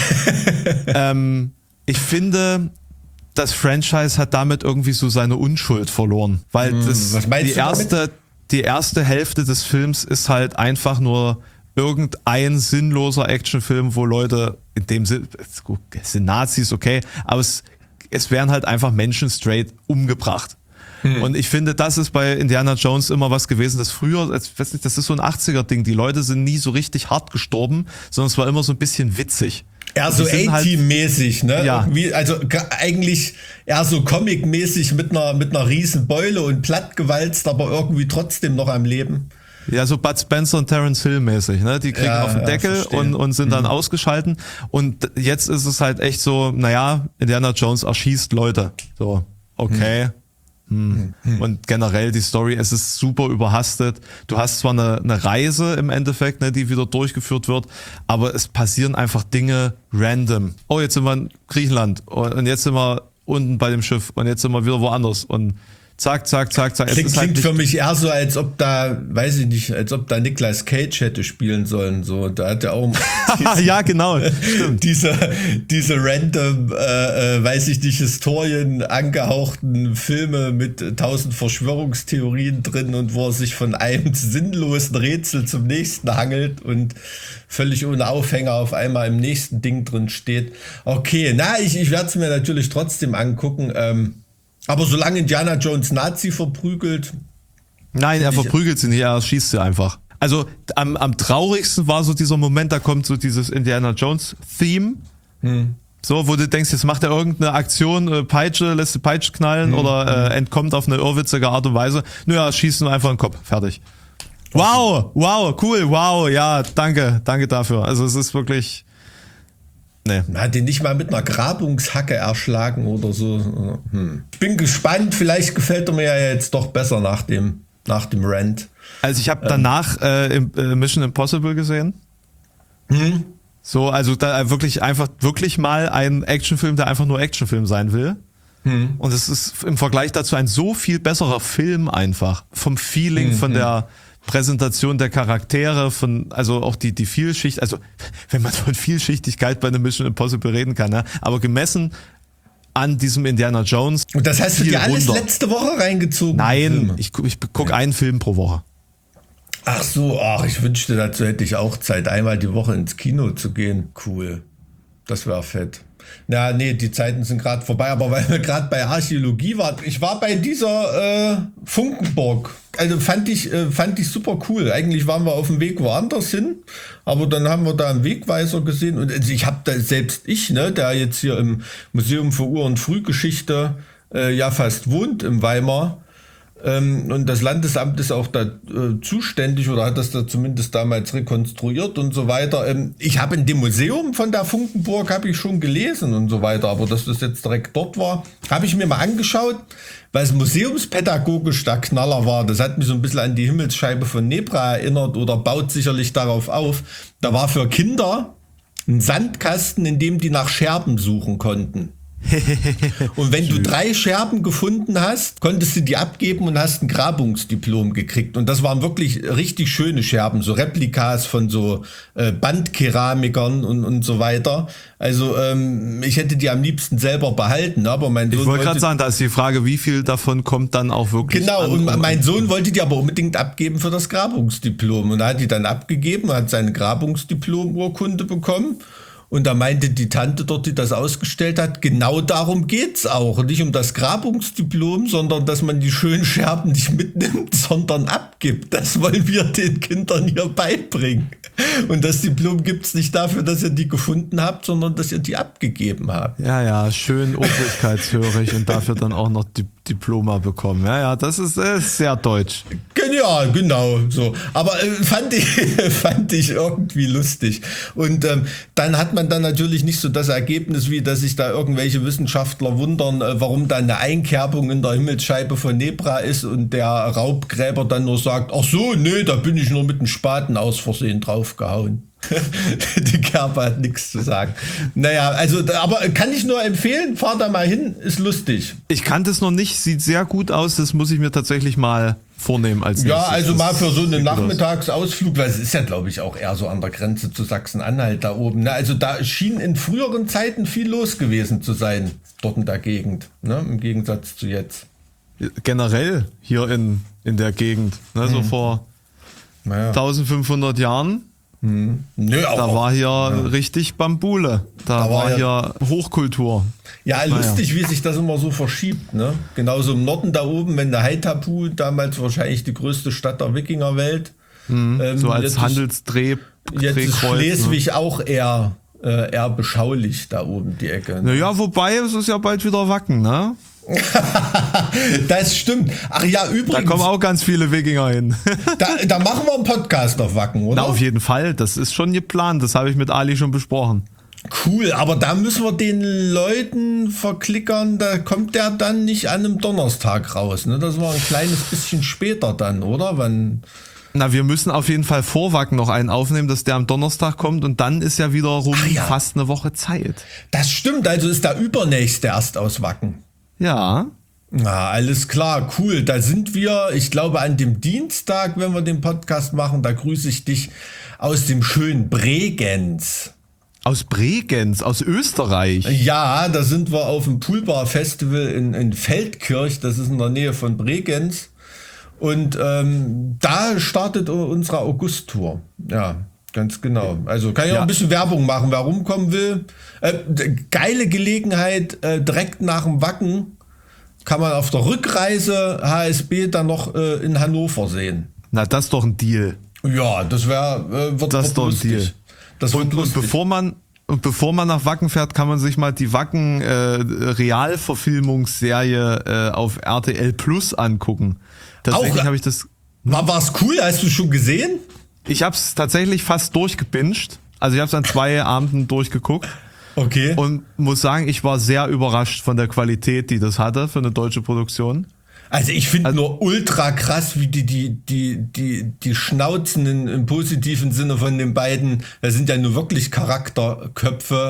ähm, ich finde, das Franchise hat damit irgendwie so seine Unschuld verloren. Weil das, Was meinst die, du erste, damit? die erste Hälfte des Films ist halt einfach nur irgendein sinnloser Actionfilm, wo Leute, in dem Sinne, es sind Nazis, okay, aber es, es werden halt einfach Menschen straight umgebracht. Hm. Und ich finde, das ist bei Indiana Jones immer was gewesen, das früher, ich weiß nicht, das ist so ein achtziger-Ding, die Leute sind nie so richtig hart gestorben, sondern es war immer so ein bisschen witzig. Eher so A-Team-mäßig, ne? Ja. Irgendwie, also eigentlich eher so Comic-mäßig mit einer, mit einer riesen Beule und plattgewalzt, aber irgendwie trotzdem noch am Leben. Ja, so Bud Spencer und Terence Hill mäßig, ne? Die kriegen Ja, auf den ja, Deckel verstehe. und, und sind dann Mhm. ausgeschalten. Und jetzt ist es halt echt so, naja, Indiana Jones erschießt Leute. So, okay. Hm. Und generell die Story, es ist super überhastet. Du hast zwar eine, eine Reise im Endeffekt, ne, die wieder durchgeführt wird, aber es passieren einfach Dinge random. Oh, jetzt sind wir in Griechenland und jetzt sind wir unten bei dem Schiff und jetzt sind wir wieder woanders und zack, zack, zack, zack. Klingt, es ist halt klingt nicht, für mich eher so, als ob da, weiß ich nicht, als ob da Nicolas Cage hätte spielen sollen. So, da hat er auch diese, ja, genau. Stimmt. diese, diese random, äh, äh, weiß ich nicht, Historien angehauchten Filme mit tausend Verschwörungstheorien drin und wo er sich von einem sinnlosen Rätsel zum nächsten hangelt und völlig ohne Aufhänger auf einmal im nächsten Ding drin steht. Okay, na, ich, ich werde es mir natürlich trotzdem angucken. Ähm, Aber solange Indiana Jones Nazi verprügelt... Nein, er verprügelt sie nicht, er schießt sie einfach. Also am, am traurigsten war so dieser Moment, da kommt so dieses Indiana Jones Theme, hm. so, wo du denkst, jetzt macht er irgendeine Aktion, äh, Peitsche, lässt die Peitsche knallen hm. oder äh, entkommt auf eine irrwitzige Art und Weise. Naja, schießt nur einfach in den Kopf, fertig. Wow, wow, cool, wow, ja, danke, danke dafür. Also es ist wirklich... Nee. Man hat ihn nicht mal mit einer Grabungshacke erschlagen oder so. Hm. Bin gespannt, vielleicht gefällt er mir ja jetzt doch besser nach dem, nach dem Rant. Also ich habe danach äh, im, äh, Mission Impossible gesehen. Hm? So, also da wirklich einfach, wirklich mal ein Actionfilm, der einfach nur Actionfilm sein will. Hm. Und es ist im Vergleich dazu ein so viel besserer Film einfach. Vom Feeling, hm, von hm. der Präsentation der Charaktere, von, also auch die, die Vielschicht, also wenn man von Vielschichtigkeit bei einem Mission Impossible reden kann, ne? Aber gemessen an diesem Indiana Jones. Und das hast du dir alles runter. letzte Woche reingezogen? Nein, ich, ich gucke ja. einen Film pro Woche. Ach so, ach, ich wünschte, dazu hätte ich auch Zeit, einmal die Woche ins Kino zu gehen. Cool. Das wäre fett. Na, nee, die Zeiten sind gerade vorbei, aber weil wir gerade bei Archäologie waren, ich war bei dieser äh, Funkenburg. Also fand ich, äh, fand ich super cool. Eigentlich waren wir auf dem Weg woanders hin, aber dann haben wir da einen Wegweiser gesehen und also ich habe da selbst ich, ne, der jetzt hier im Museum für Ur- und Frühgeschichte äh, ja fast wohnt im Weimar. Ähm, und das Landesamt ist auch da äh, zuständig oder hat das da zumindest damals rekonstruiert und so weiter. Ähm, ich habe in dem Museum von der Funkenburg habe ich schon gelesen und so weiter, aber dass das jetzt direkt dort war, habe ich mir mal angeschaut, weil es museumspädagogisch der Knaller war. Das hat mich so ein bisschen an die Himmelsscheibe von Nebra erinnert oder baut sicherlich darauf auf. Da war für Kinder ein Sandkasten, in dem die nach Scherben suchen konnten. Und wenn du drei Scherben gefunden hast, konntest du die abgeben und hast ein Grabungsdiplom gekriegt. Und das waren wirklich richtig schöne Scherben, so Replikas von so äh, Bandkeramikern und, und so weiter. Also ähm, ich hätte die am liebsten selber behalten, aber mein Sohn Ich wollte gerade sagen, da ist die Frage, wie viel davon kommt dann auch wirklich Genau, an, und um mein Sohn wollte die aber unbedingt abgeben für das Grabungsdiplom. Und er hat die dann abgegeben, hat seine Grabungsdiplom-Urkunde bekommen. Und da meinte die Tante dort, die das ausgestellt hat, genau darum geht's auch. Nicht um das Grabungsdiplom, sondern dass man die schönen Scherben nicht mitnimmt, sondern abgibt. Das wollen wir den Kindern hier beibringen. Und das Diplom gibt's nicht dafür, dass ihr die gefunden habt, sondern dass ihr die abgegeben habt. Ja, ja, schön obrigkeitshörig und dafür dann auch noch die Diploma bekommen. Ja, ja, das ist äh, sehr deutsch. Ja, genau, so. Aber äh, fand ich, fand ich irgendwie lustig. Und ähm, dann hat man dann natürlich nicht so das Ergebnis, wie dass sich da irgendwelche Wissenschaftler wundern, äh, warum da eine Einkerbung in der Himmelsscheibe von Nebra ist und der Raubgräber dann nur sagt, ach so, nee, da bin ich nur mit dem Spaten aus Versehen draufgehauen. Die Kerbe hat nichts zu sagen. Naja, also, aber kann ich nur empfehlen, fahr da mal hin, ist lustig. Ich kannte es noch nicht, sieht sehr gut aus, das muss ich mir tatsächlich mal vornehmen als Ja, nächstes. also mal für so einen Sieht gut aus. Nachmittagsausflug, weil es ist ja, glaube ich, auch eher so an der Grenze zu Sachsen-Anhalt da oben. Ne? Also da schien in früheren Zeiten viel los gewesen zu sein, dort in der Gegend, ne? Im Gegensatz zu jetzt. Generell hier in, in der Gegend, ne? So Hm. vor Naja. eintausendfünfhundert Jahren. Hm. Nö, auch, Da war hier ja. richtig Bambule. Da, Da war war ja- hier Hochkultur. Ja, lustig, wie sich das immer so verschiebt. Ne? Genauso im Norden da oben, wenn der Haithapu, damals wahrscheinlich die größte Stadt der Wikingerwelt. Mhm, ähm, so als jetzt Handelsdreh. Ist, jetzt ist Drehkreuz, Schleswig ne? auch eher, äh, eher beschaulich da oben, die Ecke. Ne? Naja, wobei es ist ja bald wieder Wacken, ne? Das stimmt. Ach ja, Da übrigens, kommen auch ganz viele Wikinger hin. da, da machen wir einen Podcast auf Wacken, oder? Na, auf jeden Fall. Das ist schon geplant. Das habe ich mit Ali schon besprochen. Cool, aber da müssen wir den Leuten verklickern, da kommt der dann nicht an einem Donnerstag raus. Ne? Das war ein kleines bisschen später dann, oder? Wann? Na, wir müssen auf jeden Fall vor Wacken noch einen aufnehmen, dass der am Donnerstag kommt und dann ist ja wiederum Ach ja. fast eine Woche Zeit. Das stimmt, also ist der übernächste erst aus Wacken. Ja. Na, alles klar, cool. Da sind wir, ich glaube, an dem Dienstag, wenn wir den Podcast machen, da grüße ich dich aus dem schönen Bregenz. Aus Bregenz, aus Österreich. Ja, da sind wir auf dem Poolbar-Festival in, in Feldkirch, das ist in der Nähe von Bregenz. Und ähm, da startet unsere August-Tour. Ja, ganz genau. Also kann ich Ja. auch ein bisschen Werbung machen, wer rumkommen will. Äh, geile Gelegenheit, äh, direkt nach dem Wacken kann man auf der Rückreise H S B dann noch äh, in Hannover sehen. Na, das ist doch ein Deal. Ja, das wäre äh, wird, Das wird ist doch ein lustig. Deal. Das wird Und, und lustig. bevor man und bevor man nach Wacken fährt, kann man sich mal die Wacken äh, Realverfilmungsserie äh, auf R T L Plus angucken. Tatsächlich Auch- habe ich das War war's cool? Hast du schon gesehen? ich habe es tatsächlich fast durchgebinged. Also ich habe es an zwei Abenden durchgeguckt Okay. und muss sagen, ich war sehr überrascht von der Qualität, die das hatte für eine deutsche Produktion. Also ich finde nur ultra krass, wie die, die, die, die, die Schnauzen in, im positiven Sinne von den beiden, das sind ja nur wirklich Charakterköpfe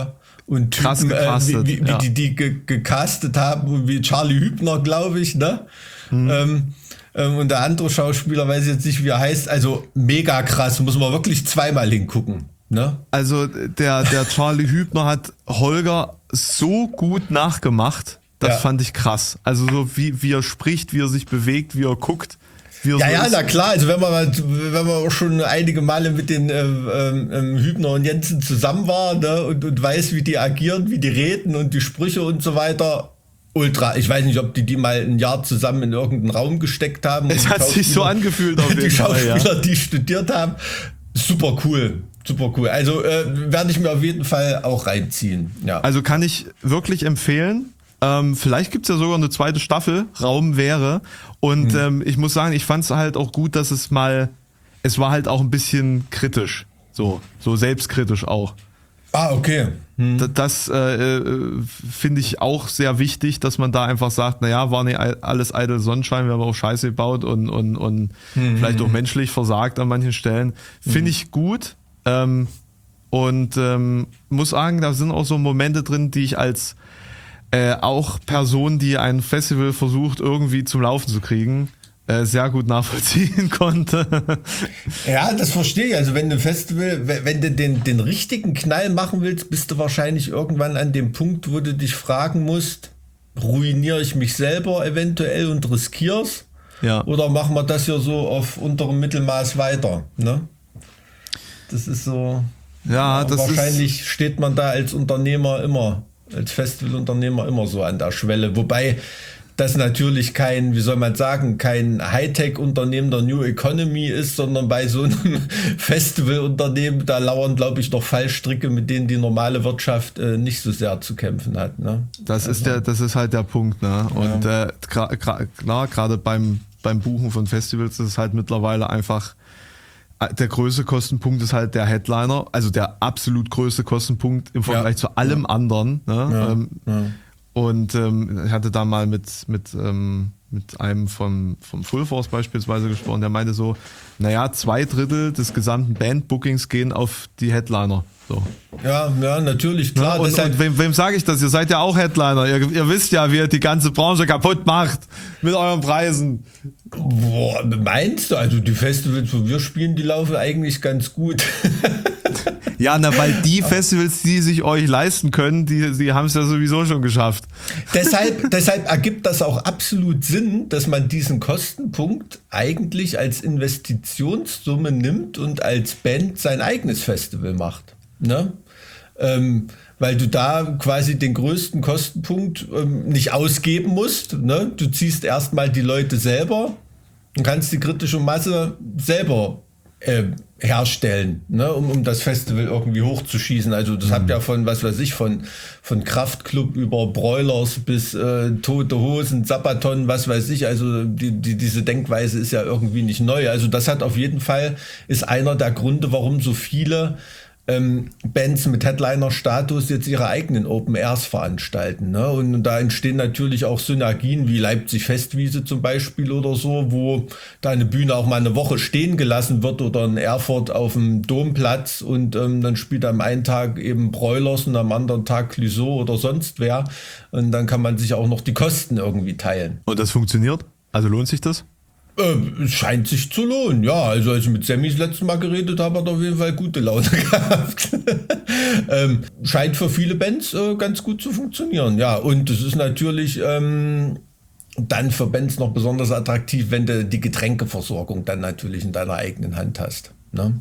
und Typen, krass äh, gecastet, wie, wie, wie ja. die die ge gecastet haben, und wie Charlie Hübner, glaube ich, ne? Mhm. Ähm, ähm, und der andere Schauspieler, weiß ich jetzt nicht, wie er heißt, also mega krass, muss man wirklich zweimal hingucken, ne? Also der, der Charlie Hübner hat Holger so gut nachgemacht, das Ja. fand ich krass. Also so wie, wie er spricht, wie er sich bewegt, wie er guckt. Wie er Ja, so ja, ist. na klar, also wenn man mal, wenn man auch schon einige Male mit den ähm, ähm, Hübner und Jensen zusammen war, ne, und, und weiß, wie die agieren, wie die reden und die Sprüche und so weiter, ultra. Ich weiß nicht, ob die die mal ein Jahr zusammen in irgendeinen Raum gesteckt haben. Es hat sich so angefühlt auf jeden Die Fall, Schauspieler, ja. die studiert haben, super cool, super cool. Also äh, werde ich mir auf jeden Fall auch reinziehen. Ja. Also kann ich wirklich empfehlen. Ähm, vielleicht gibt's ja sogar eine zweite Staffel, Raum wäre. Und Mhm. ähm, ich muss sagen, ich fand es halt auch gut, dass es mal, es war halt auch ein bisschen kritisch. So, so selbstkritisch auch. Ah, okay. Hm. D- Das äh, äh, finde ich auch sehr wichtig, dass man da einfach sagt, naja, war nicht all- alles eitel Sonnenschein, wir haben auch Scheiße gebaut und, und, und Mhm. vielleicht auch menschlich versagt an manchen Stellen. Finde ich gut. Ähm, und ähm, muss sagen, da sind auch so Momente drin, die ich als äh, auch Person, die ein Festival versucht, irgendwie zum Laufen zu kriegen, äh, sehr gut nachvollziehen konnte. Ja, das verstehe ich. Also wenn du ein Festival, wenn wenn du den, den richtigen Knall machen willst, bist du wahrscheinlich irgendwann an dem Punkt, wo du dich fragen musst, ruiniere ich mich selber eventuell und riskier's? Ja. Oder machen wir das hier so auf unterem Mittelmaß weiter? Ne? Das ist so. Ja, das ist, wahrscheinlich steht man da als Unternehmer immer, als Festivalunternehmer immer so an der Schwelle. Wobei das natürlich kein, wie soll man sagen, kein Hightech-Unternehmen der New Economy ist, sondern bei so einem Festivalunternehmen, da lauern, glaube ich, noch Fallstricke, mit denen die normale Wirtschaft äh, nicht so sehr zu kämpfen hat. Ne? Das ist der, das ist halt der Punkt, ne? Und äh, gra- gra- klar, gerade beim beim Buchen von Festivals ist es halt mittlerweile einfach äh, der größte Kostenpunkt ist halt der Headliner, also der absolut größte Kostenpunkt im Vergleich Ja. zu allem anderen. Ne? Ja. Ähm, Ja. Und ähm, ich hatte da mal mit mit ähm, mit einem vom vom Full Force beispielsweise gesprochen, der meinte so, naja, zwei Drittel des gesamten Bandbookings gehen auf die Headliner. So. Ja, ja, natürlich, klar. Ja, und, deshalb, und wem, wem sage ich das? Ihr seid ja auch Headliner. Ihr, ihr wisst ja, wie ihr die ganze Branche kaputt macht mit euren Preisen. boah, meinst du? Also die Festivals, wo wir spielen, die laufen eigentlich ganz gut. Ja, na, weil die Festivals, die sich euch leisten können, die, die haben es ja sowieso schon geschafft. deshalb, deshalb ergibt das auch absolut Sinn, dass man diesen Kostenpunkt eigentlich als Investitionssumme nimmt und als Band sein eigenes Festival macht. Ne? Ähm, weil du da quasi den größten Kostenpunkt ähm, nicht ausgeben musst. Ne? Du ziehst erstmal die Leute selber und kannst die kritische Masse selber äh, herstellen, ne? um, um das Festival irgendwie hochzuschießen. Also das hat ja von, was weiß ich, von, von Kraftklub über Broilers bis äh, Tote Hosen, Sabaton, was weiß ich. Also die, die, diese Denkweise ist ja irgendwie nicht neu. Also das hat auf jeden Fall, ist einer der Gründe, warum so viele ähm, Bands mit Headliner-Status jetzt ihre eigenen Open Airs veranstalten. Ne? Und da entstehen natürlich auch Synergien wie Leipzig Festwiese zum Beispiel oder so, wo da eine Bühne auch mal eine Woche stehen gelassen wird oder in Erfurt auf dem Domplatz und ähm, dann spielt am einen Tag eben Broilers und am anderen Tag Clouseau oder sonst wer. Und dann kann man sich auch noch die Kosten irgendwie teilen. Und das funktioniert? Also lohnt sich das? Ähm, es scheint sich zu lohnen, ja. Also als ich mit Sammy das letzte Mal geredet habe, hat er auf jeden Fall gute Laune gehabt. ähm, scheint für viele Bands äh, ganz gut zu funktionieren, ja. Und es ist natürlich ähm, dann für Bands noch besonders attraktiv, wenn du die Getränkeversorgung dann natürlich in deiner eigenen Hand hast. Ne?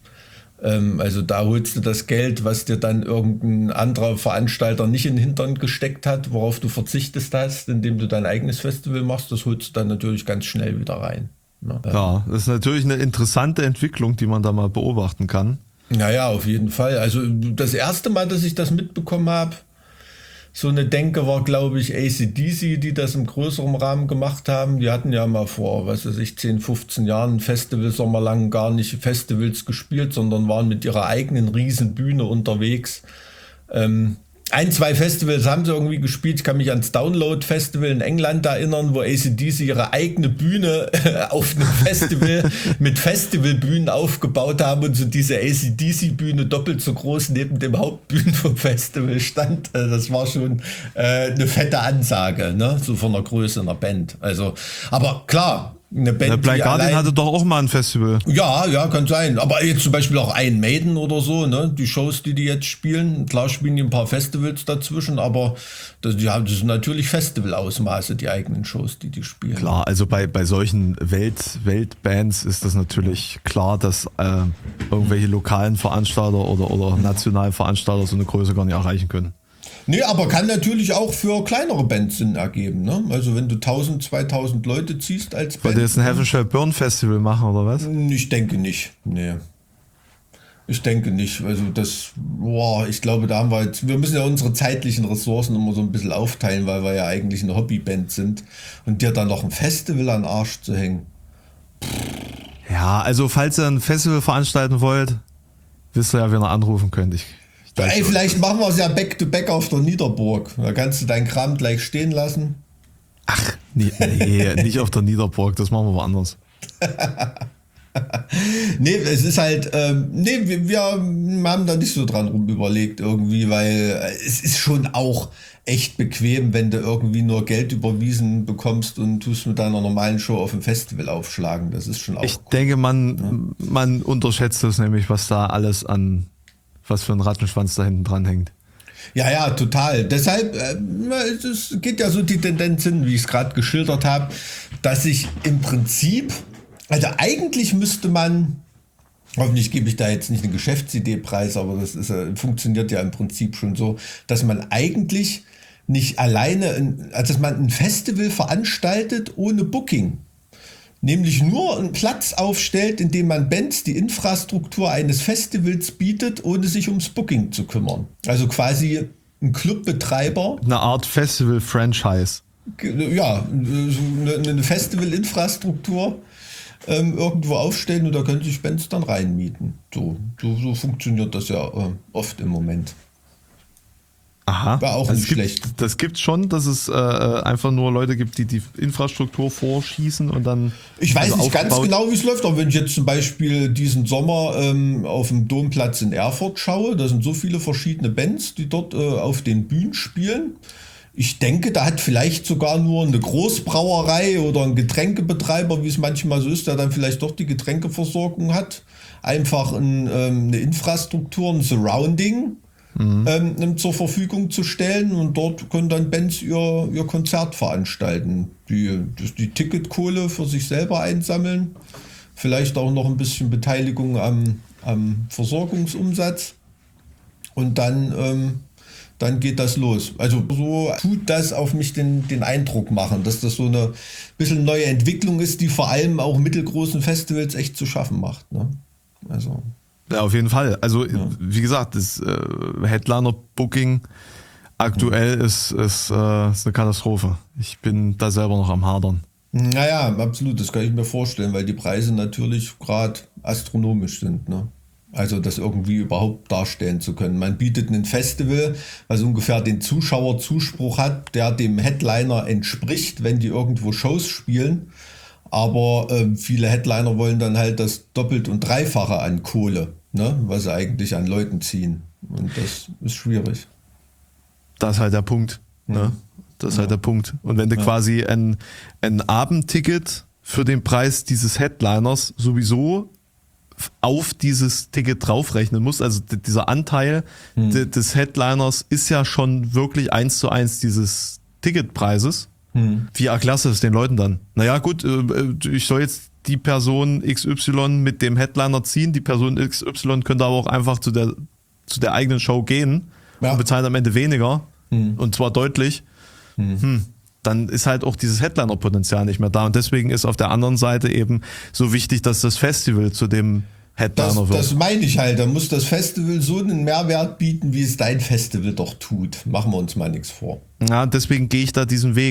Ähm, also da holst du das Geld, was dir dann irgendein anderer Veranstalter nicht in den Hintern gesteckt hat, worauf du verzichtest hast, indem du dein eigenes Festival machst, das holst du dann natürlich ganz schnell wieder rein. Ne? Ja, das ist natürlich eine interessante Entwicklung, die man da mal beobachten kann. Naja, auf jeden Fall. Also das erste Mal, dass ich das mitbekommen habe, so eine Denke war, glaube ich, A C D C, die das im größeren Rahmen gemacht haben. Die hatten ja mal vor, was weiß ich, zehn, fünfzehn Jahren Festivalsommer lang gar nicht Festivals gespielt, sondern waren mit ihrer eigenen Riesenbühne unterwegs. Ähm, Ein, zwei Festivals haben sie irgendwie gespielt. Ich kann mich ans Download-Festival in England erinnern, wo A C D C ihre eigene Bühne auf einem Festival mit Festivalbühnen aufgebaut haben und so diese A C D C-Bühne doppelt so groß neben dem Hauptbühnen vom Festival stand. Das war schon äh, eine fette Ansage, ne? So von der Größe einer Band. Also, aber klar, eine Band, der Blind Guardian allein, hatte doch auch mal ein Festival. Ja, ja, kann sein. Aber jetzt zum Beispiel auch Iron Maiden oder so, ne? Die Shows, die die jetzt spielen. Klar spielen die ein paar Festivals dazwischen, aber das, die haben, das sind natürlich Festivalausmaße, die eigenen Shows, die die spielen. Klar, also bei, bei solchen Welt, Weltbands ist das natürlich klar, dass äh, irgendwelche lokalen Veranstalter oder, oder nationalen Veranstalter so eine Größe gar nicht erreichen können. Nee, aber kann natürlich auch für kleinere Bands Sinn ergeben, ne? Also wenn du tausend, zweitausend Leute ziehst als Band. Wollt ihr jetzt ein Heaven Shall Burn Festival machen, oder was? Ich denke nicht, nee. Ich denke nicht. Also das, boah, ich glaube, da haben wir jetzt, wir müssen ja unsere zeitlichen Ressourcen immer so ein bisschen aufteilen, weil wir ja eigentlich eine Hobbyband sind. Und dir dann noch ein Festival an den Arsch zu hängen. Ja, also falls ihr ein Festival veranstalten wollt, wisst ihr ja, wen ihr anrufen könnt. Ich Ey, vielleicht machen wir es ja back-to-back auf der Niederburg. Da kannst du deinen Kram gleich stehen lassen. Ach, nee, nee nicht auf der Niederburg, das machen wir woanders. Nee, es ist halt, ähm, nee, wir, wir haben da nicht so dran rum überlegt irgendwie, weil es ist schon auch echt bequem, wenn du irgendwie nur Geld überwiesen bekommst und tust mit deiner normalen Show auf dem Festival aufschlagen. Das ist schon auch Ich cool. denke, man, ja. man unterschätzt das nämlich, was da alles an, was für ein Rattenschwanz da hinten dran hängt. Ja, ja, total. Deshalb, äh, es geht ja so die Tendenz hin, wie ich es gerade geschildert habe, dass ich im Prinzip, also eigentlich müsste man, hoffentlich gebe ich da jetzt nicht eine Geschäftsidee preis, aber das ist, äh, funktioniert ja im Prinzip schon so, dass man eigentlich nicht alleine, ein, also dass man ein Festival veranstaltet ohne Booking. Nämlich nur einen Platz aufstellt, in dem man Bands die Infrastruktur eines Festivals bietet, ohne sich ums Booking zu kümmern. Also quasi ein Clubbetreiber. Eine Art Festival-Franchise. Ja, so eine Festival-Infrastruktur ähm, irgendwo aufstellen und da können sich Bands dann reinmieten. So, so, so funktioniert das ja äh, oft im Moment. Aha. War auch also nicht gibt, schlecht. Das gibt schon, dass es äh, einfach nur Leute gibt, die die Infrastruktur vorschießen und dann. Ich weiß also nicht ganz aufgebaut. genau, wie es läuft, aber wenn ich jetzt zum Beispiel diesen Sommer ähm, auf dem Domplatz in Erfurt schaue, da sind so viele verschiedene Bands, die dort äh, auf den Bühnen spielen. Ich denke, da hat vielleicht sogar nur eine Großbrauerei oder ein Getränkebetreiber, wie es manchmal so ist, der dann vielleicht doch die Getränkeversorgung hat, einfach ein, ähm, eine Infrastruktur, ein Surrounding Mhm. Ähm, zur Verfügung zu stellen und dort können dann Bands ihr, ihr Konzert veranstalten. Die, die Ticketkohle für sich selber einsammeln, vielleicht auch noch ein bisschen Beteiligung am, am Versorgungsumsatz und dann, ähm, dann geht das los. Also so tut das auf mich den, den Eindruck machen, dass das so eine bisschen neue Entwicklung ist, die vor allem auch mittelgroßen Festivals echt zu schaffen macht. Ne? Also Ja, auf jeden Fall. Also, Ja. wie gesagt, das äh, Headliner-Booking aktuell ist, ist, äh, ist eine Katastrophe. Ich bin da selber noch am Hadern. Naja, absolut, das kann ich mir vorstellen, weil die Preise natürlich gerade astronomisch sind. Ne? Also das irgendwie überhaupt darstellen zu können. Man bietet ein Festival, was ungefähr den Zuschauerzuspruch hat, der dem Headliner entspricht, wenn die irgendwo Shows spielen. Aber äh, viele Headliner wollen dann halt das Doppelt- und Dreifache an Kohle, ne? Was sie eigentlich an Leuten ziehen. Und das ist schwierig. Das ist halt der Punkt. Ne? Das ist halt der Punkt. Und wenn du quasi ein, ein Abendticket für den Preis dieses Headliners sowieso auf dieses Ticket draufrechnen musst, also d- dieser Anteil Hm. d- des Headliners ist ja schon wirklich eins zu eins dieses Ticketpreises. Hm. Wie erklärst du es den Leuten dann? Naja gut, äh, ich soll jetzt die Person X Y mit dem Headliner ziehen, die Person X Y könnte aber auch einfach zu der, zu der eigenen Show gehen Ja. und bezahlt am Ende weniger Hm. und zwar deutlich. Hm. Dann ist halt auch dieses Headliner-Potenzial nicht mehr da und deswegen ist auf der anderen Seite eben so wichtig, dass das Festival zu dem Headliner Das, wird. das meine ich halt. Da muss das Festival so einen Mehrwert bieten, wie es dein Festival doch tut. Machen wir uns mal nichts vor. Ja, deswegen gehe ich da diesen Weg.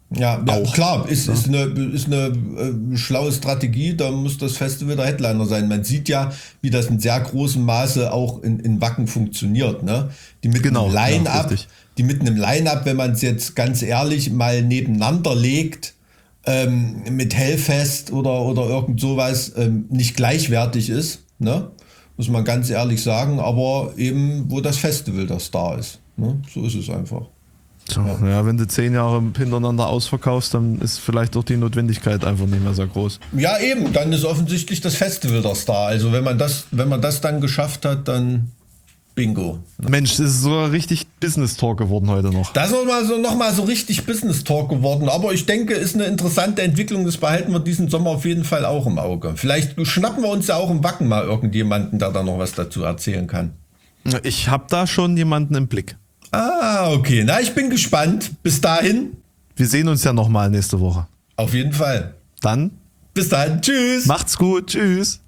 Ja, ja Auch. klar, ist, ist eine, ist eine äh, schlaue Strategie, da muss das Festival der Headliner sein. Man sieht ja, wie das in sehr großem Maße auch in, in Wacken funktioniert. Ne? Die mit Genau, einem ja, Line-Up, richtig. die mit einem Line-Up, wenn man es jetzt ganz ehrlich mal nebeneinander legt, ähm, mit Hellfest oder, oder irgend sowas, ähm, nicht gleichwertig ist, ne? Muss man ganz ehrlich sagen, aber eben, wo das Festival der Star ist. Ne? So ist es einfach. So, ja, wenn du zehn Jahre hintereinander ausverkaufst, dann ist vielleicht auch die Notwendigkeit einfach nicht mehr so groß. Ja, eben, dann ist offensichtlich das Festival der Star. Also wenn man das, wenn man das dann geschafft hat, dann bingo. Mensch, das ist so richtig Business Talk geworden heute noch. Das ist nochmal so, noch mal so richtig Business Talk geworden. Aber ich denke, ist eine interessante Entwicklung. Das behalten wir diesen Sommer auf jeden Fall auch im Auge. Vielleicht schnappen wir uns ja auch im Wacken mal irgendjemanden, der da noch was dazu erzählen kann. Ich habe da schon jemanden im Blick. Ah, okay. Na, ich bin gespannt. Bis dahin. Wir sehen uns ja nochmal nächste Woche. Auf jeden Fall. Dann Bis dahin. Tschüss. macht's gut. Tschüss.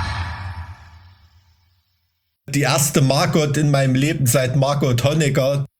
Die erste Margot in meinem Leben seit Margot Honecker.